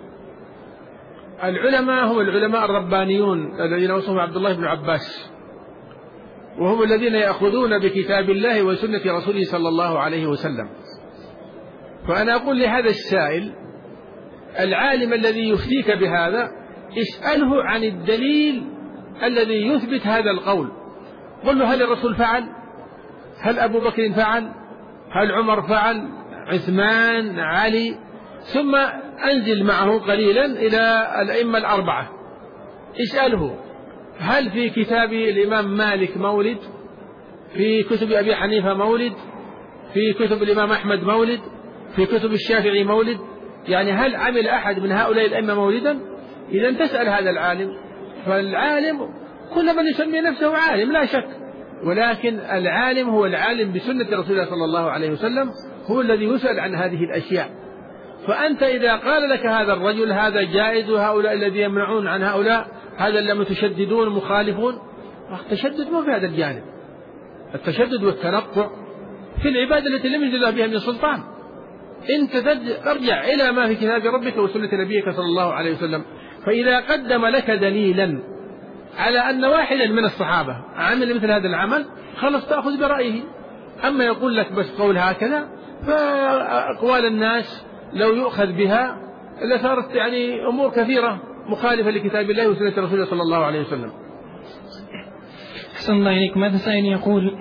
العلماء هم العلماء الربانيون الذين وصفهم عبد الله بن عباس، وهم الذين يأخذون بكتاب الله وسنة رسوله صلى الله عليه وسلم. فأنا أقول لهذا السائل العالم الذي يفتيك بهذا اسأله عن الدليل الذي يثبت هذا القول. قل له: هل الرسول فعل؟ هل أبو بكر فعل؟ هل عمر فعل؟ عثمان؟ علي؟ ثم أنزل معه قليلا إلى الأئمة الأربعة، اسأله: هل في كتاب الإمام مالك مولد؟ في كتب أبي حنيفة مولد؟ في كتب الإمام أحمد مولد؟ في كتب الشافعي مولد؟ يعني هل عمل أحد من هؤلاء الأئمة مولدا؟ إذا تسأل هذا العالم. فالعالم كل من يسمي نفسه عالم لا شك، ولكن العالم هو العالم بسنة رسول الله صلى الله عليه وسلم، هو الذي يسأل عن هذه الأشياء. فأنت إذا قال لك هذا الرجل هذا جائز وهؤلاء الذين يمنعون عن هؤلاء هذا لم تشددون مخالفون، التشدد مو في هذا الجانب. التشدد والتنطع في العبادة التي لم ينزل الله بها من السلطان. أنت ترجع إلى ما في كتاب ربك وسنة نبيك صلى الله عليه وسلم. فإذا قدم لك دليلا على أن واحدا من الصحابة عمل مثل هذا العمل خلص تأخذ برأيه. أما يقول لك بس قول هكذا، فأقوال الناس لو يؤخذ بها لصارت يعني أمور كثيرة مخالفة لكتاب الله وسنة رسوله صلى الله عليه وسلم. أحسن الله إليكم. هذا سائل يقول: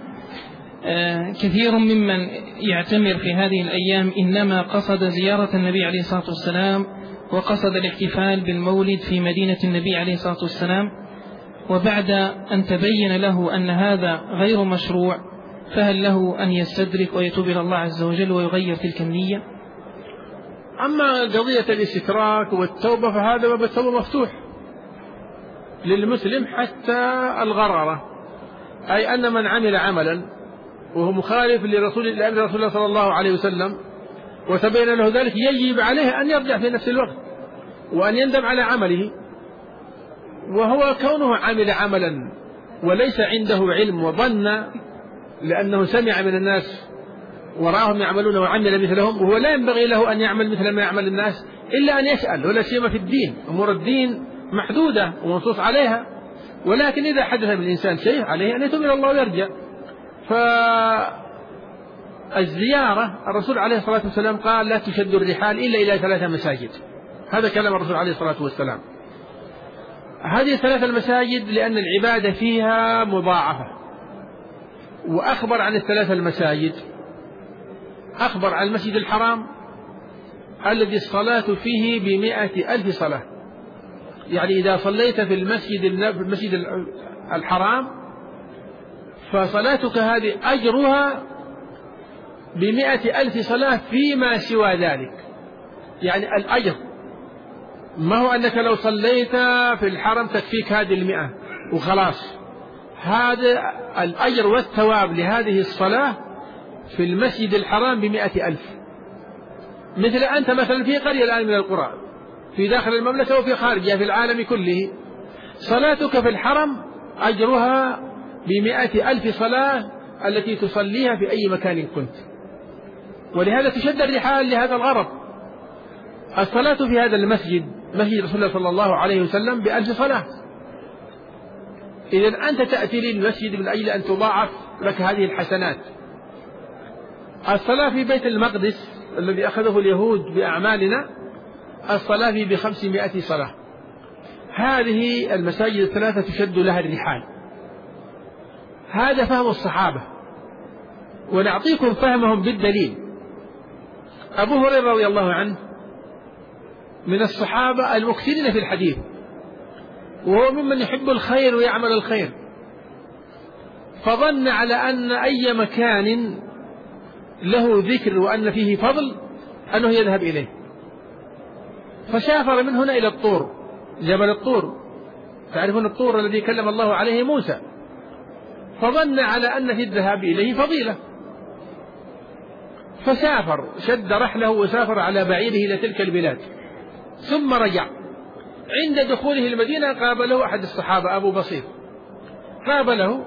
كثير ممن يعتمر في هذه الأيام إنما قصد زيارة النبي عليه الصلاة والسلام وقصد الاحتفال بالمولد في مدينة النبي عليه الصلاة والسلام، وبعد أن تبين له أن هذا غير مشروع، فهل له أن يستدرك ويتوب إلى الله عز وجل ويغير تلك النية؟ أما قضية الاستدراك والتوبة فهذا باب التوبة مفتوح للمسلم حتى الغرارة، أي أن من عمل عملا وهو مخالف لرسول الله صلى الله عليه وسلم وتبين له ذلك، يجب عليه أن يرجع في نفس الوقت وأن يندم على عمله. وهو كونه عمل عملا وليس عنده علم وظن لأنه سمع من الناس ورآهم يعملون وعمل مثلهم، وهو لا ينبغي له أن يعمل مثل ما يعمل الناس إلا أن يسأل، ولا سيما في الدين. أمور الدين محدودة ومنصوص عليها، ولكن إذا حدث بالإنسان شيء عليه أن يتوب إلى الله ويرجع. فالزيارة الرسول عليه الصلاة والسلام قال لا تشد الرحال إلا إلى 3 مساجد، هذا كلام الرسول عليه الصلاة والسلام. هذه 3 المساجد لأن العبادة فيها مضاعفة، وأخبر عن 3 المساجد. أخبر عن المسجد الحرام الذي الصلاة فيه ب100,000 صلاة، يعني إذا صليت في المسجد الحرام فصلاتك هذه أجرها ب100,000 صلاة فيما سوى ذلك. يعني الأجر ما هو أنك لو صليت في الحرم تكفيك هذه 100 وخلاص، هذا الأجر والثواب لهذه الصلاة في المسجد الحرام ب100,000. مثل أنت مثلا في قرية الآن من القرى في داخل المملكة وفي خارجها في العالم كله، صلاتك في الحرم أجرها ب100,000 صلاة التي تصليها في أي مكان كنت. ولهذا تشد الرحال لهذا الغرض. الصلاة في هذا المسجد مسجد رسول الله صلى الله عليه وسلم ب1000 صلاة. إذن أنت تأتي للمسجد من أجل أن تضاعف لك هذه الحسنات. الصلاة في بيت المقدس الذي أخذه اليهود بأعمالنا، الصلاة فيه ب500 صلاة. هذه المساجد 3 تشد لها الرحال. هذا فهم الصحابة، ونعطيكم فهمهم بالدليل. أبو هريرة رضي الله عنه من الصحابة المكثرين في الحديث، وهو ممن يحب الخير ويعمل الخير، فظن على أن أي مكان له ذكر وأن فيه فضل أنه يذهب إليه، فسافر من هنا إلى الطور، جبل الطور، تعرفون الطور الذي كلم الله عليه موسى، فظن على أن في الذهاب إليه فضيلة، فسافر، شد رحله وسافر على بعيره إلى تلك البلاد، ثم رجع. عند دخوله المدينة قابله أحد الصحابة أبو بصير، قابله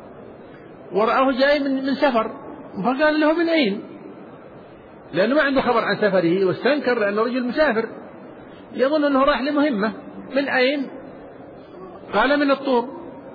ورآه جاي من سفر، فقال له من أين؟ لأنه ما عنده خبر عن سفره، واستنكر لأنه رجل مسافر يظن أنه راح لمهمة. من أين؟ قال من الطور.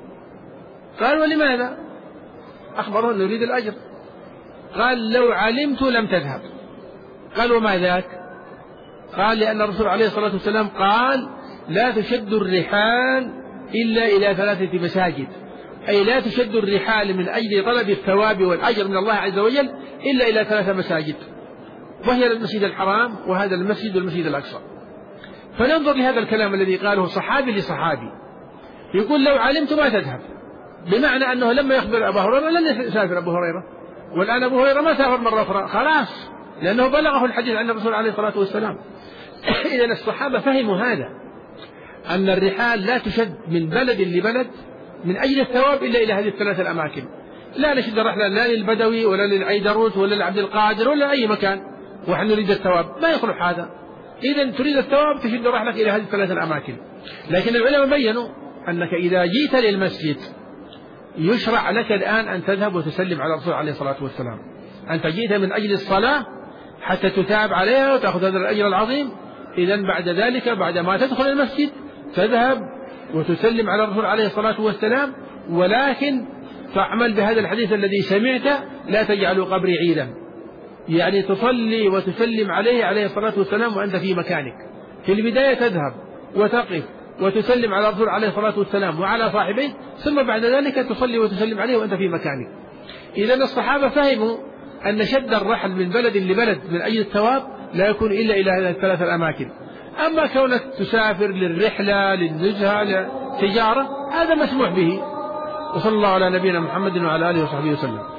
قال ولماذا؟ أخبره أنه يريد الأجر. قال لو علمت لم تذهب. قال وما ذاك؟ قال لأن الرسول عليه الصلاة والسلام قال لا تشد الرحال إلا إلى 3 مساجد، أي لا تشد الرحال من أجل طلب الثواب والأجر من الله عز وجل إلا إلى 3 مساجد، وهي المسجد الحرام وهذا المسجد والمسجد الأقصى. فننظر لهذا الكلام الذي قاله صحابي لصحابي، يقول لو علمت ما تذهب، بمعنى أنه لما يخبر أبا هريرة لن يسافر أبو هريرة، والآن أبو هريرة ما سافر مرة أخرى خلاص، لأنه بلغه الحديث عن الرسول عليه الصلاة والسلام. إذن الصحابة فهموا هذا، أن الرحال لا تشد من بلد لبلد من أجل الثواب إلا إلى هذه 3 الأماكن. لا نشد رحلة لا للبدوي ولا للعيدروس ولا لعبد القادر ولا أي مكان ونحن نريد الثواب، ما يصلح هذا. إذن تريد الثواب تشد رحلك إلى هذه 3 الأماكن. لكن العلماء بيّنوا أنك إذا جيت للمسجد يشرع لك الآن أن تذهب وتسلم على الرسول عليه الصلاة والسلام. أنت جيت من أجل الصلاة حتى تتاب عليها وتأخذ هذا الأجر العظيم، إذن بعد ذلك بعد ما تدخل المسجد تذهب وتسلم على الرسول عليه الصلاة والسلام، ولكن تعمل بهذا الحديث الذي سمعت لا تجعلوا قبري عيدا، يعني تصلي وتسلم عليه الصلاة والسلام وأنت في مكانك. في البداية تذهب وتقف وتسلم على الرسول عليه الصلاة والسلام وعلى صاحبيه، ثم بعد ذلك تصلي وتسلم عليه وأنت في مكانك. إذن الصحابة فهموا أن شد الرحل من بلد لبلد من أجل الثواب لا يكون إلا إلى هذه 3 الأماكن. أما كونك تسافر للرحلة للنزهة للتجارة هذا مسموح به. وصلى الله على نبينا محمد وعلى آله وصحبه وسلم.